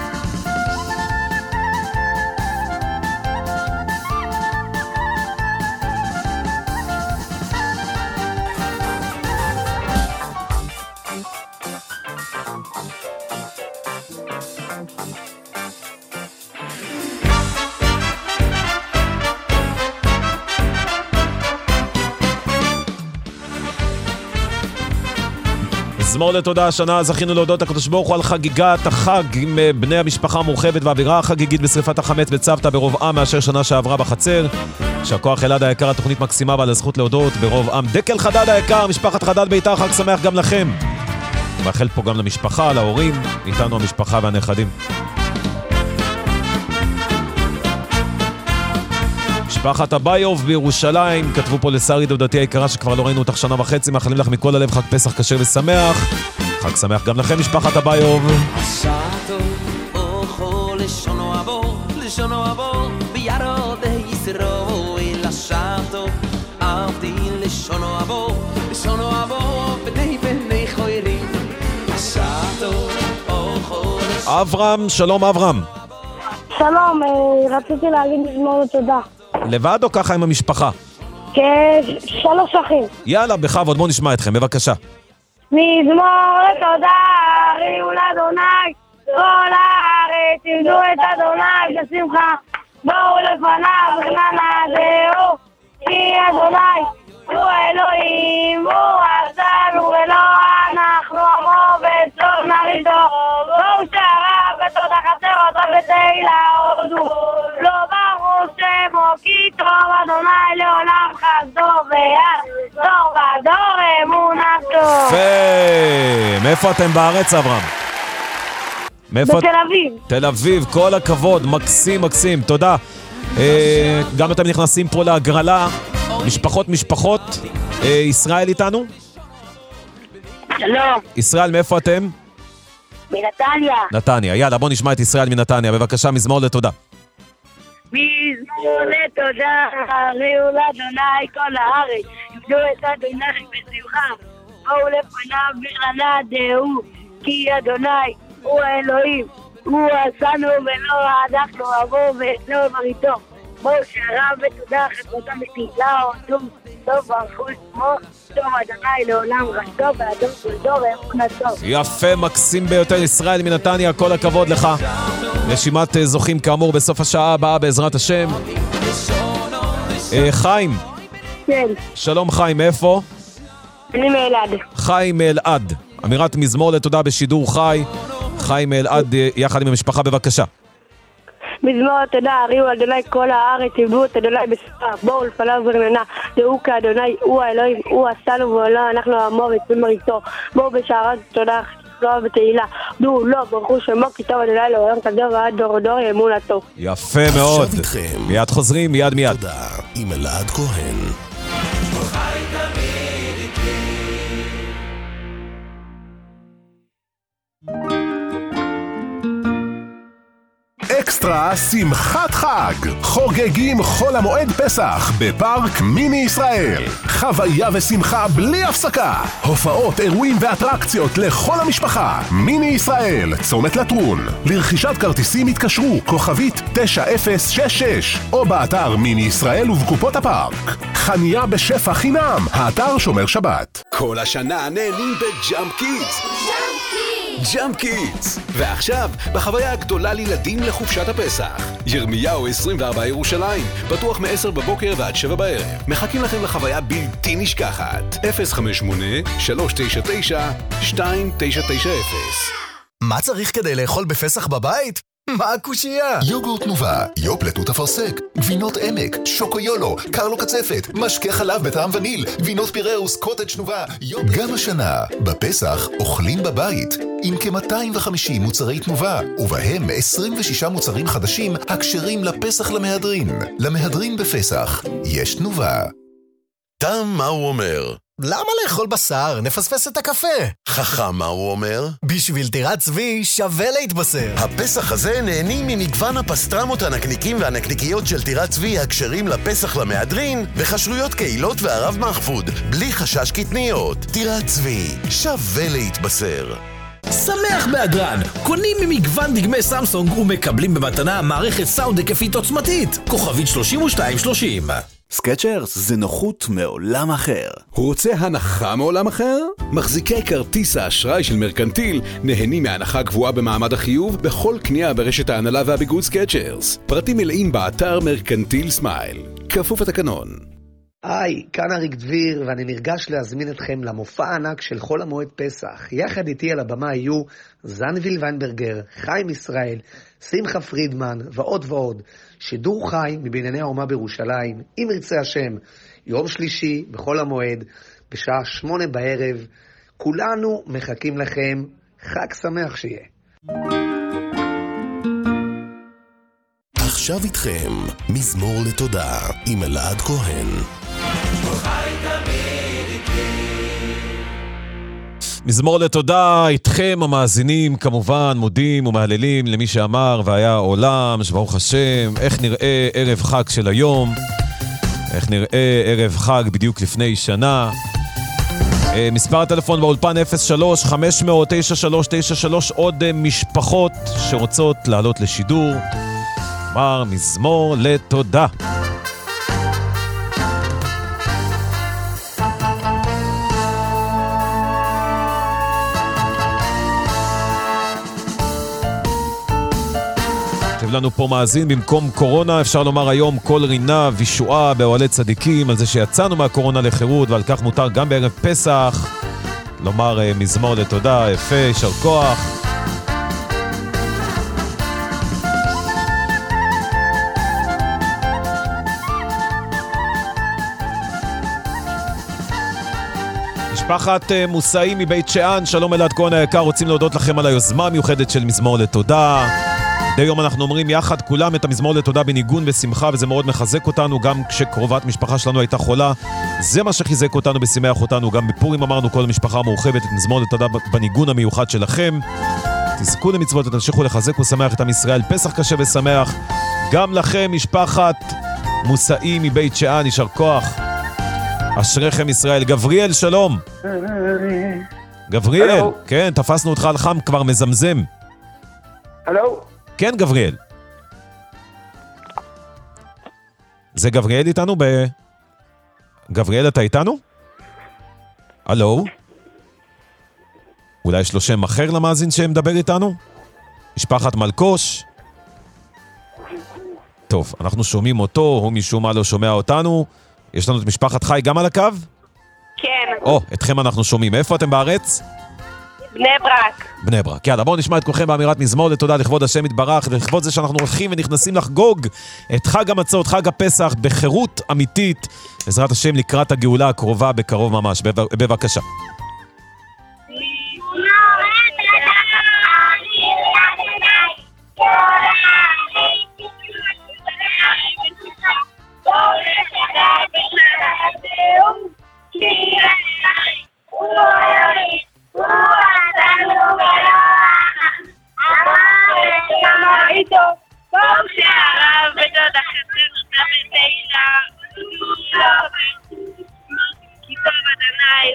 מזמור לתודה, השנה זכינו להודות הקדוש ברוך הוא על חגיגת החג עם בני המשפחה המורחבת והאווירה החגיגית בשריפת החמץ בצוותא ברוב עם מאשר שנה שעברה בחצר. שהכוח אלעד היקר, התוכנית מקסימה ועל הזכות להודות ברוב עם. דקל חדד היקר, משפחת חדד ביתר, חג שמח גם לכם. מאחל פה גם למשפחה, להורים, איתנו המשפחה והנכדים. משפחת אביוב בירושלים, כתבו פה לשרי דודתי היקרה שכבר לא ראינו אותך 1.5 שנה, מאחלים לך מכל הלב חג פסח כשר ושמח. חג שמח גם לכם משפחת אביוב. השעתו אוכו לשונו אבו בירות ישרוי לשעתו עבדי לשונו אבו בני חוירי השעתו אוכו אברהם, שלום אברהם. שלום, רציתי להגיד מזמור לתודה. לבד או ככה עם המשפחה? 3 אחים. יאללה, בכבוד, בוא נשמע אתכם, בבקשה. מזמור לתודה, ריעו לאדוני, כל הארץ עבדו את אדוני בשמחה, בואו לפניו ונעדהו, כי אדוני הוא אלוהים, הוא עשנו ולא אנחנו עמו וצור נריתו, בואו שרה בתודה חצר אותה בתהילה הודו, לא ברוך שמו כי טוב אדוני לעולם חסדו ויד דור ודור אמונתו. יפה, מאיפה אתם בארץ אברהם? בתל אביב. תל אביב, כל הכבוד, מקסים, תודה. גם אתם נכנסים פה להגרלה, משפחות, ישראל איתנו? שלום. ישראל, מאיפה אתם? נתניה. יאללה, בוא נשמע את ישראל מנתניה, בבקשה, מזמור לתודה. מזמור לתודה, ריעו לאדוני כל הארץ, עבדו את אדוני בשמחה, בואו לפניו ונעדהו, כי אדוני הוא האלוהים, הוא עשנו ולא אנחנו עמו ואצלו בריתו. בואו שרה ותודה חסדו בתהילה הודו, טוב ברכו שמו, טוב אדוני לעולם חסדו והדור של דור אמונתו. יפה, מקסים ביותר. ישראל מנתניה, כל הכבוד לך. רשימת זוכים כאמור בסוף השעה הבאה בעזרת השם. חיים. כן. שלום חיים, מאיפה? אני מאלעד. חיים מאלעד, אמירת מזמור לתודה בשידור חי. חיים מאלעד יחד עם המשפחה, בבקשה. מזמור תודה, ריעו אדוני כל הארץ, עבדו את אדוני בשמחה, בואו לפניו ונענה, דעו כי אדוני הוא האלוהים, הוא עשנו ולא אנחנו עמו וצאן מריתו, בואו בשעריו תודה תורה ותהילה. דעו לא ברכו שמו כי טוב אדוני לעולם כזה ועד דור דור אמונתו. יפה מאוד. מיד חוזרים, מיד. תודה, עם אלעד כהן. אקסטרה שמחת חג, חוגגים חול המועד פסח בפארק מיני ישראל. חוויה ושמחה בלי הפסקה, הופעות, אירועים ואטרקציות לכל המשפחה. מיני ישראל, צומת לטרון. לרכישת כרטיסים התקשרו כוכבית 9066 או באתר מיני ישראל ובקופות הפארק. חניה בשפע חינם, האתר שומר שבת. כל השנה נהנים בג'אמפ קידס. ג'אמפ קידס! ועכשיו, בחוויה הגדולה לילדים לחופשת הפסח. ירמיהו 24 ירושלים, פתוח מ-10 בבוקר ועד 7 בערב. מחכים לכם לחוויה בלתי נשכחת. 058-399-2990. מה צריך כדי לאכול בפסח בבית? מה הקושייה? יוגורט תנובה, יופלטות אפרסק, גבינות עמק, שוקויולו, קרלו קצפת, משקה חלב בטעם וניל, גבינות פיראוס, קוטג' תנובה. גם השנה, בפסח, אוכלים בבית, עם כ-250 מוצרי תנובה, ובהם 26 מוצרים חדשים הקשרים לפסח למהדרין. למהדרין בפסח, יש תנובה. תם מה הוא אומר? למה לאכול בשר? נפספס את הקפה. חכם מה הוא אומר? בשביל טירת צבי שווה להתבשר. הפסח הזה נהנים ממגוון הפסטרמות הנקניקים והנקניקיות של טירת צבי הקשרים לפסח למהדרין וחשרויות קהילות וערב מחפוד, בלי חשש קטניות. טירת צבי, שווה להתבשר. שמח בהדרן, קונים ממגוון דגמי סמסונג ומקבלים במתנה מערכת סאונד היקפית עוצמתית, כוכבית 3230. סקצ'רס זה נוחות מעולם אחר. רוצה הנחה מעולם אחר? מחזיקי כרטיס האשראי של מרקנטיל נהנים מהנחה גבוהה במעמד החיוב בכל קנייה ברשת ההנהלה והביגוד סקצ'רס. פרטים מלאים באתר מרקנטיל סמייל. כפוף התקנון. היי, כאן אריק דביר, ואני נרגש להזמין אתכם למופע הענק של חול המועד פסח. יחד איתי על הבמה יהיו זנביל ויינברגר, חיים ישראל, שמחה פרידמן ועוד ועוד. שידור חי מבנייני האומה בירושלים, אם ירצה השם, יום שלישי בחול המועד, בשעה 8 בערב. כולנו מחכים לכם, חג שמח שיהיה. עכשיו איתכם, מזמור לתודה עם אלעד כהן. מזמור לתודה, איתכם המאזינים, כמובן מודים ומהללים למי שאמר והיה עולם, שברוך השם. איך נראה ערב חג של היום? איך נראה ערב חג בדיוק לפני שנה? מספר הטלפון באולפן 03-500-9393, עוד משפחות שרוצות לעלות לשידור. אמר מזמור לתודה. כתב לנו פה מאזין, במקום קורונה אפשר לומר היום כל רינה וישועה באוהלי צדיקים, על זה שיצאנו מהקורונה לחירות, ועל כך מותר גם בערב פסח לומר מזמור לתודה. יפה, יישר כוח. משפחת מוסאי מבית שאן, שלום אלעד כהן היקר, רוצים להודות לכם על היוזמה המיוחדת של מזמור לתודה. די יום אנחנו אומרים יחד כולם את המזמור לתודה בניגון ושמחה, וזה מאוד מחזק אותנו, גם כשקרובת משפחה שלנו הייתה חולה, זה מה שחיזק אותנו ושימח אותנו. גם בפורים אמרנו כל המשפחה המורחבת את מזמור לתודה בניגון המיוחד שלכם. תזכו למצוות ותמשיכו לחזק ושמח את עם ישראל. פסח קשה ושמח גם לכם, משפחת מוסאי מבית שאן, יישר כוח, אשריכם ישראל. גבריאל, שלום. גבריאל, כן, תפסנו אותך על חם, כבר מזמזם. הלו? כן, גבריאל. זה גבריאל איתנו גבריאל, אתה איתנו? הלו? אולי יש לו שם אחר למאזין שמדבר איתנו? משפחת מלקוש? טוב, אנחנו שומעים אותו, הוא משום מה לא שומע אותנו. יש לנו את משפחת חי גם על הקו? כן. אתכם אנחנו שומעים. איפה אתם בארץ? בני ברק. בני ברק. יאללה, בואו נשמע את כולכם באמירת מזמור לתודה לכבוד השם יתברך, ולכבוד זה שאנחנו הולכים ונכנסים לחגוג את חג המצות, חג הפסח, בחירות אמיתית, בעזרת השם לקראת הגאולה הקרובה בקרוב ממש. בבקשה. בואו שערב ותודה חסר בתשע כיתוב אדוני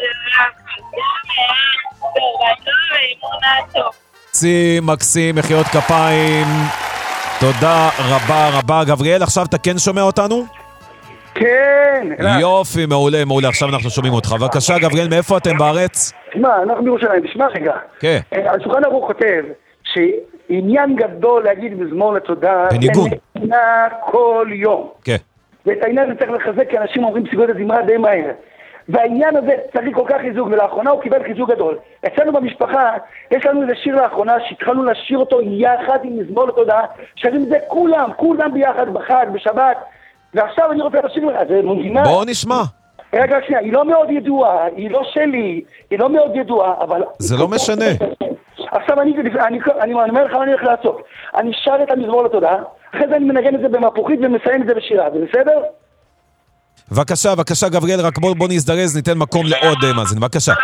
מקסים, מחיאות כפיים. תודה רבה רבה. גבריאל, עכשיו אתה כן שומע אותנו? כן. יופי, מעולה, מעולה. עכשיו אנחנו שומעים אותך. בבקשה, גבריאל, מאיפה אתם בארץ? תשמע, אנחנו בירושלים, תשמע רגע. כן. השולחן ערוך כותב שעניין גדול להגיד מזמור לתודה. בניגון. נתנה כל יום. כן. ואת העניין הזה צריך לחזק, כי אנשים אומרים פסיגות הזמרה די מהר. והעניין הזה צריך כל כך חיזוק, ולאחרונה הוא קיבל חיזוק גדול. אצלנו במשפחה, יש לנו איזה שיר לאחרונה, שהתחלנו לשיר אותו יחד עם מזמור לתודה, שרים זה כולם ביחד בחג, בשבת, ועכשיו אני רוצה לשיר לך, זה מונגינה. בואו נשמע. רגע שנייה, היא לא מאוד ידועה, היא לא שלי, היא לא מאוד ידועה, אבל... זה לא משנה. עכשיו אני אומר לך מה אני הולך לעשות. אני שר את המזמור לתודה, אחרי זה אני מנגן את זה במפוחית ומסיים את זה בשירה, זה בסדר? בבקשה, בבקשה גבריאל, רק בוא נזדרז, ניתן מקום לעוד מאזין, בבקשה.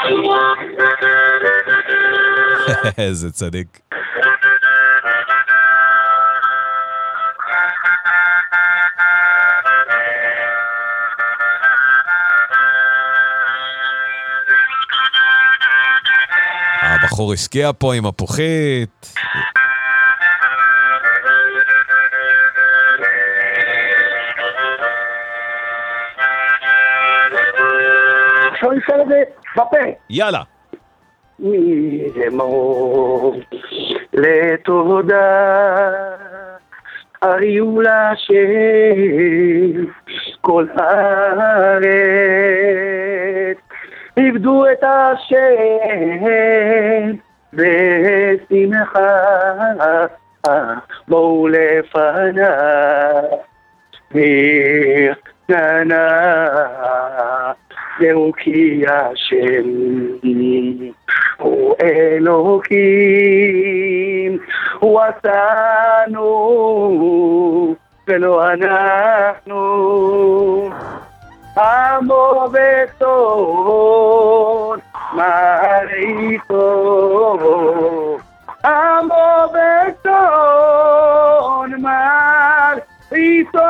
איזה צדיק. הבחור השקיע פה עם הפוחית. עכשיו נפסל את זה בפה. יאללה. מזמור לתודה הריעו להשם כל הארץ עבדו את השם בשמחה בואו לפניו נענה זהו כי השם הוא אלוקים הוא עשנו ולא אנחנו עמו וצאן מרעיתו עמו וצאן מרעיתו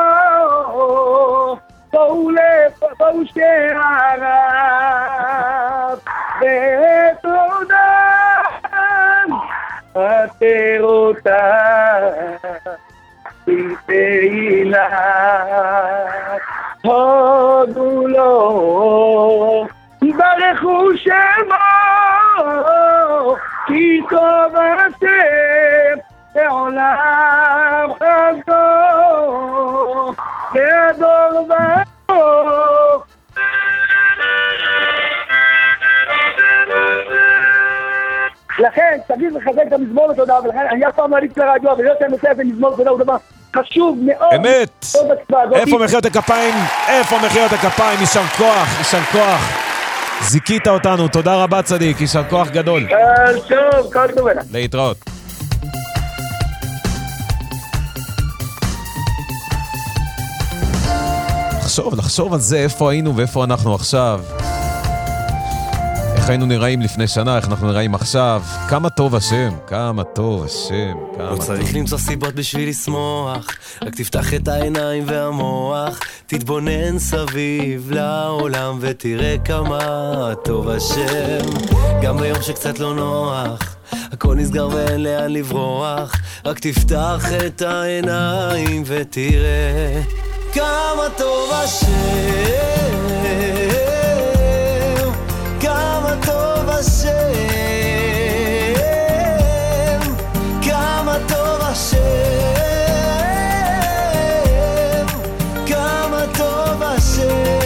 בואו שעריו ותודה עטרותה בתהילה הודו לו ברכו שמו כי טוב השם לעולם חזור לדור ואור. לכן תגיד לחזק את המזמור לתודה, ולכן אני אף פעם מעליץ לרדיו, אבל להיות נושא את המזמור לתודה הוא דבר חשוב מאוד. אמת. איפה מחיאות הכפיים? איפה מחיאות הכפיים? יישר כוח, יישר כוח. זיקית אותנו, תודה רבה צדיק, יישר כוח גדול. טוב, כל טוב. להתראות. לחשוב על זה, איפה היינו ואיפה אנחנו עכשיו. איך היינו נראים לפני שנה, איך אנחנו נראים עכשיו. כמה טוב השם, כמה טוב השם, כמה לא טוב. צריך למצוא סיבות בשביל לשמוח, רק תפתח את העיניים והמוח, תתבונן סביב לעולם ותראה כמה טוב השם. גם ביום שקצת לא נוח, הכל נסגר ואין לאן לברוח, רק תפתח את העיניים ותראה כמה טוב השם, כמה טוב השם, כמה טוב השם, כמה טוב השם.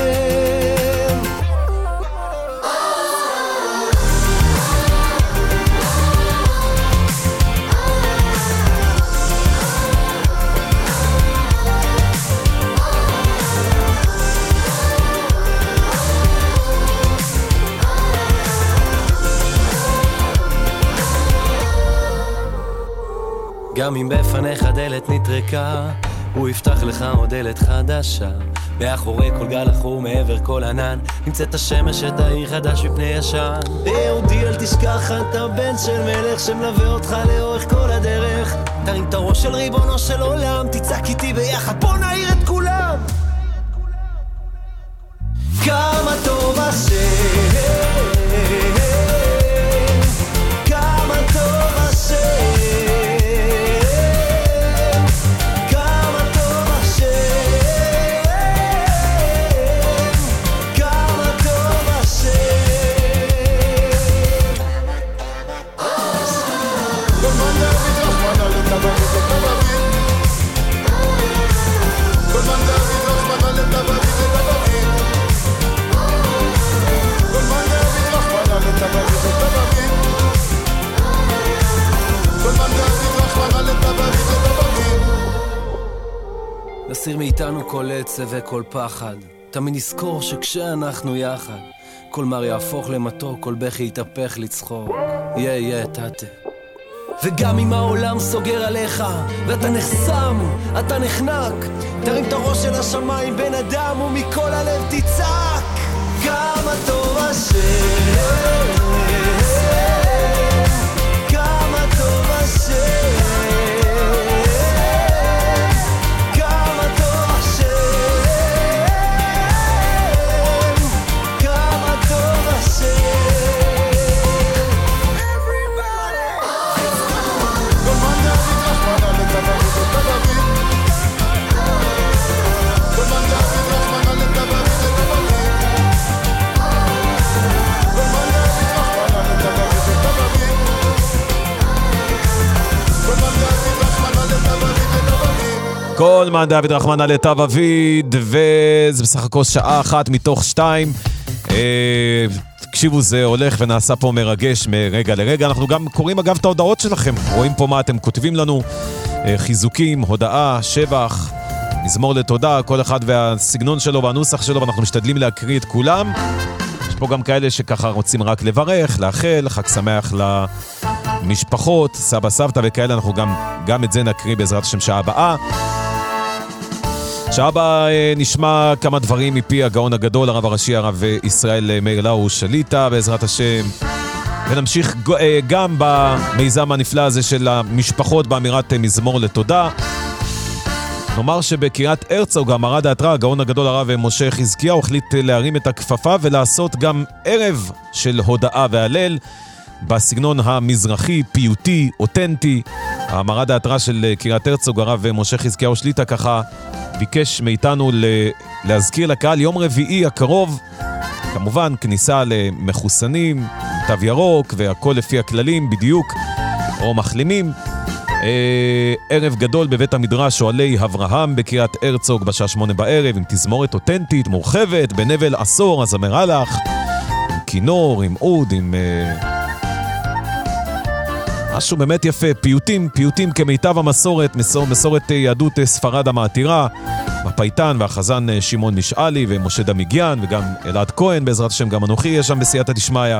גם אם בפניך דלת נטרקה, הוא יפתח לך עוד דלת חדשה. מאחורי כל גל החור מעבר כל ענן, נמצאת השמש את העיר חדש מפני ישן. יהודי אל תשכח, אתה בן של מלך שמלווה אותך לאורך כל הדרך. תרים את הראש של ריבונו של עולם, תצעק איתי ביחד, בוא נעיר את כולם. כמה טוב השם, כמה טוב השם, כמה טוב השם, כמה טוב השם. כל מן דוד רחמנא לטבח ותבבין, כל מן דוד רחמנא לטבח ותבבין, כל מן דוד רחמנא לטבח ותבבין, כל מן דוד רחמנא לטבח ותבבין. נסיר מאיתנו כל עצב וכל פחד, תמיד נזכור שכשאנחנו יחד, כל מר יהפוך למתוק, כל בכי יתהפך לצחוק. יהיה תתה. וגם אם העולם סוגר עליך ואתה נחסם, אתה נחנק, תרים את הראש של השמיים בן אדם, ומכל הלב תצעק כמה טוב השם, כמה טוב השם, כמה טוב השם, כמה טוב השם. כל מן דוד רחמנא לטב אביד, וזה בסך הכל שעה אחת מתוך 2. תקשיבו, זה הולך ונעשה פה מרגש מרגע לרגע. אנחנו גם קוראים אגב את ההודעות שלכם, רואים פה מה אתם כותבים לנו, חיזוקים, הודעה, שבח, מזמור לתודה, כל אחד והסגנון שלו והנוסח שלו, ואנחנו משתדלים להקריא את כולם. יש פה גם כאלה שככה רוצים רק לברך, לאחל, חג שמח למשפחות, סבא סבתא וכאלה. אנחנו גם את זה נקריא בעזרת השם שעה הבאה. שעה הבאה נשמע כמה דברים מפי הגאון הגדול, הרב הראשי, הרב ישראל מאיר לאו שליטה, בעזרת השם. ונמשיך גם במיזם הנפלא הזה של המשפחות באמירת מזמור לתודה. נאמר שבקריאת הרצוג, המרד האתרא, הגאון הגדול הרב משה חזקיהו, החליט להרים את הכפפה ולעשות גם ערב של הודאה והלל בסגנון המזרחי, פיוטי, אותנטי. המרד האתרא של קריאת הרצוג, הרב משה חזקיהו שליטה, ככה ביקש מאיתנו להזכיר לקהל יום רביעי הקרוב, כמובן כניסה למחוסנים, תו ירוק והכל לפי הכללים בדיוק, או מחלימים. ערב גדול בבית המדרש אוהלי אברהם בקריאת הרצוג בשעה 8 בערב, עם תזמורת אותנטית מורחבת בנבל עשור, אז אמרה לך, עם כינור, עם עוד, עם משהו באמת יפה, פיוטים כמיטב המסורת, מסורת יהדות ספרד המעתירה, בפייטן והחזן שמעון משעלי ומשה דמיגיאן וגם אלעד כהן, בעזרת השם גם אנוכי יש שם בסייעתא דשמיא.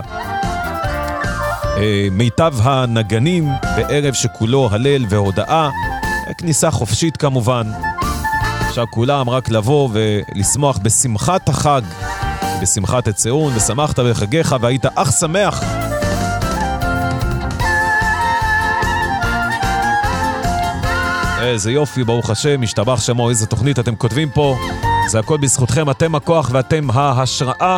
מיטב הנגנים בערב שכולו הלל והודאה, כניסה חופשית כמובן. עכשיו כולם רק לבוא ולשמוח בשמחת החג, בשמחת הציון, ושמחת בחגיך והיית אך שמח. איזה יופי, ברוך השם, משתבח שמו, איזה תוכנית אתם כותבים פה, זה הכל בזכותכם, אתם הכוח ואתם ההשראה.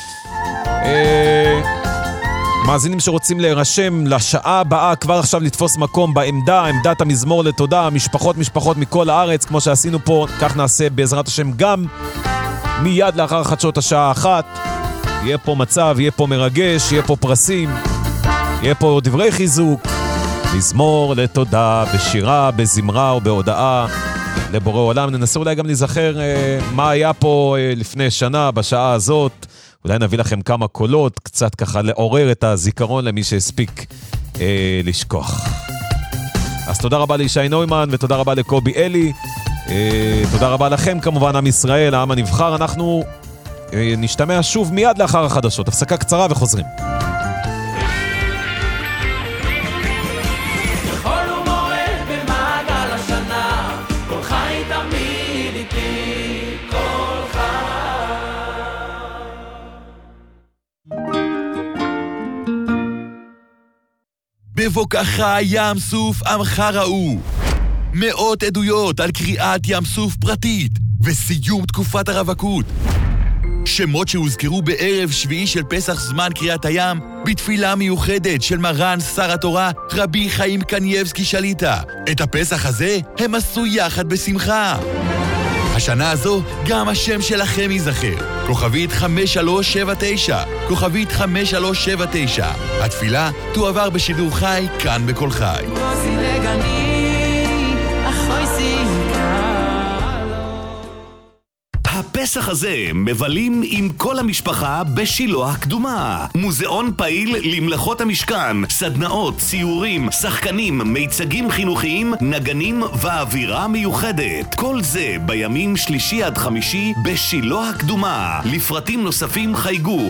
מאזינים שרוצים להירשם לשעה הבאה, כבר עכשיו לתפוס מקום בעמדה, עמדת המזמור לתודה, משפחות מכל הארץ, כמו שעשינו פה, כך נעשה בעזרת השם גם מיד לאחר חדשות השעה 1. יהיה פה מצב, יהיה פה מרגש, יהיה פה פרסים, יהיה פה דברי חיזוק, מזמור לתודה, בשירה, בזמרה או בהודעה לבורא עולם. ננסה אולי גם להיזכר מה היה פה לפני שנה בשעה הזאת, אולי נביא לכם כמה קולות, קצת ככה לעורר את הזיכרון למי שהספיק לשכוח. אז תודה רבה לישי נוימן ותודה רבה לקובי אלי, תודה רבה לכם כמובן, עם ישראל, העם הנבחר. אנחנו נשתמע שוב מיד לאחר החדשות, הפסקה קצרה וחוזרים. בבוקעך ים סוף עמך ראו, מאות עדויות על קריאת ים סוף פרטית וסיום תקופת הרווקות. שמות שהוזכרו בערב שביעי של פסח זמן קריאת הים בתפילה מיוחדת של מרן שר התורה רבי חיים קנייבסקי שליטה. את הפסח הזה הם עשו יחד בשמחה. השנה הזו גם השם שלכם ייזכר. כוכבית 5379, כוכבית 5379. התפילה תועבר בשידור חי כאן בכל חי. הפסח הזה מבלים עם כל המשפחה בשילה הקדומה. מוזיאון פעיל למלאכות המשכן, סדנאות, ציורים, שחקנים, מיצגים חינוכיים, נגנים ואווירה מיוחדת. כל זה בימים שלישי עד חמישי בשילה הקדומה. לפרטים נוספים חייגו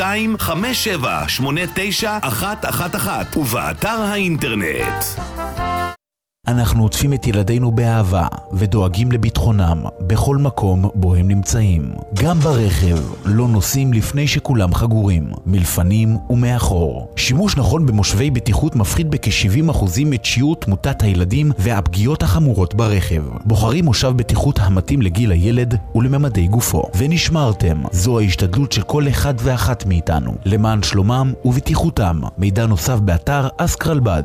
02-5789-111 ובאתר האינטרנט. אנחנו עוטפים את ילדינו באהבה ודואגים לביטחונם בכל מקום בו הם נמצאים. גם ברכב לא נוסעים לפני שכולם חגורים, מלפנים ומאחור. שימוש נכון במושבי בטיחות מפחית בכ-70% את שיעור תמותת הילדים והפגיעות החמורות ברכב. בוחרים מושב בטיחות המתאים לגיל הילד ולממדי גופו. ונשמרתם, זו ההשתדלות של כל אחד ואחת מאיתנו, למען שלומם ובטיחותם. מידע נוסף באתר אסקרלבד.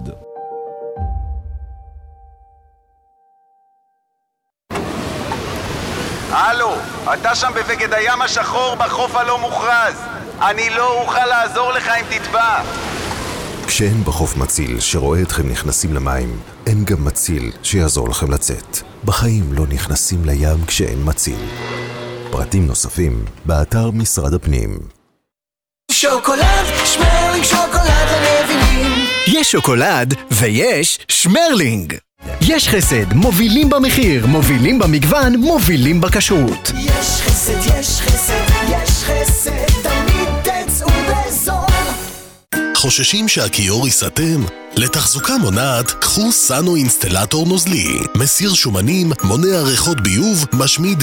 הלו, אתה שם בבגד הים השחור בחוף הלא מוכרז. אני לא אוכל לעזור לך אם תטבע. כשאין בחוף מציל שרואה אתכם נכנסים למים, אין גם מציל שיעזור לכם לצאת. בחיים לא נכנסים לים כשאין מציל. פרטים נוספים באתר משרד הפנים. שוקולד, שמרלינג שוקולד לנבינים. יש שוקולד ויש שמרלינג. יש חסד, מובילים במחיר, מובילים במגוון, מובילים בכשרות. יש חסד, יש חסד, יש חסד, תמיד תצאו בזול. חוששים שהכיור ייסתם? לתחזוקה מונעת, קחו סאנו אינסטלטור נוזלי. מסיר שומנים, מונע ריחות ביוב, משמיד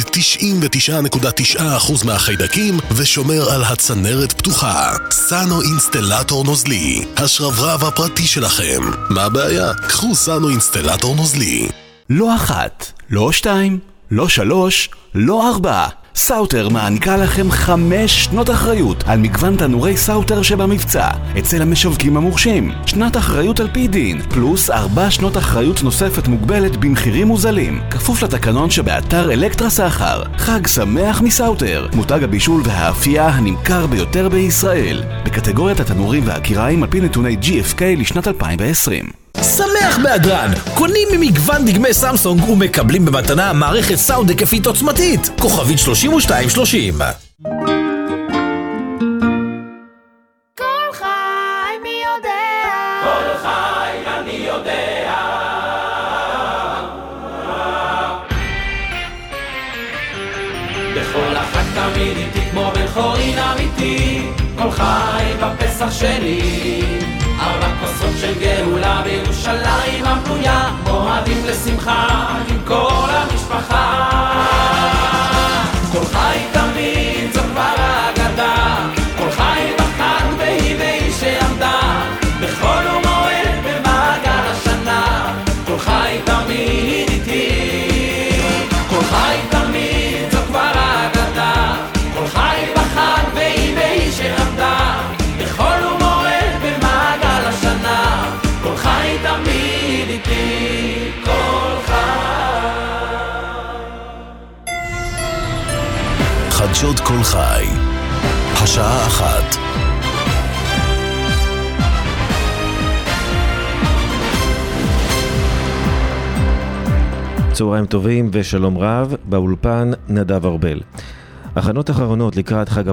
99.9% מהחיידקים ושומר על הצנרת פתוחה. סאנו אינסטלטור נוזלי, השרברב הפרטי שלכם. מה הבעיה? קחו סאנו אינסטלטור נוזלי. לא אחת, לא שתיים, לא שלוש, לא ארבע. סאוטר מעניקה לכם 5 שנות אחריות על מגוון תנורי סאוטר שבמבצע אצל המשווקים המורשים. שנת אחריות על פי דין, פלוס 4 שנות אחריות נוספת מוגבלת במחירים מוזלים, כפוף לתקנון שבאתר אלקטרה סחר. חג שמח מסאוטר, מותג הבישול והאפייה הנמכר ביותר בישראל, בקטגוריית התנורים והקיריים על פי נתוני GFK לשנת 2020. שמח באדרן, קונים ממגוון דגמי סמסונג ומקבלים במתנה מערכת סאונד היקפית עוצמתית, כוכבית 3230. כל חי מי יודע, כל חי אני יודע. בכל החג תמיד איתי כמו בן חורין אמיתי, כל חי בפסח שלי. 4 כוסות של גאולה בירושלים הפנויה, מועדים לשמחה עם כל המשפחה. כל חי תמיד זו כבר אגדה, כל חי בחג והנה היא שעמדה בכל ומועד במעגל השנה. כל חי תמיד איתי, כל חי תמיד זו כבר אגדה, כל חי בחג והנה היא שעמדה בכל ומועד במעגל השנה. כל חי תמיד איתי, כל חי. חדשות כל חי, השעה 1. צהריים טובים ושלום רב, באולפן נדב ארבל. הכנות אחרונות לקראת חג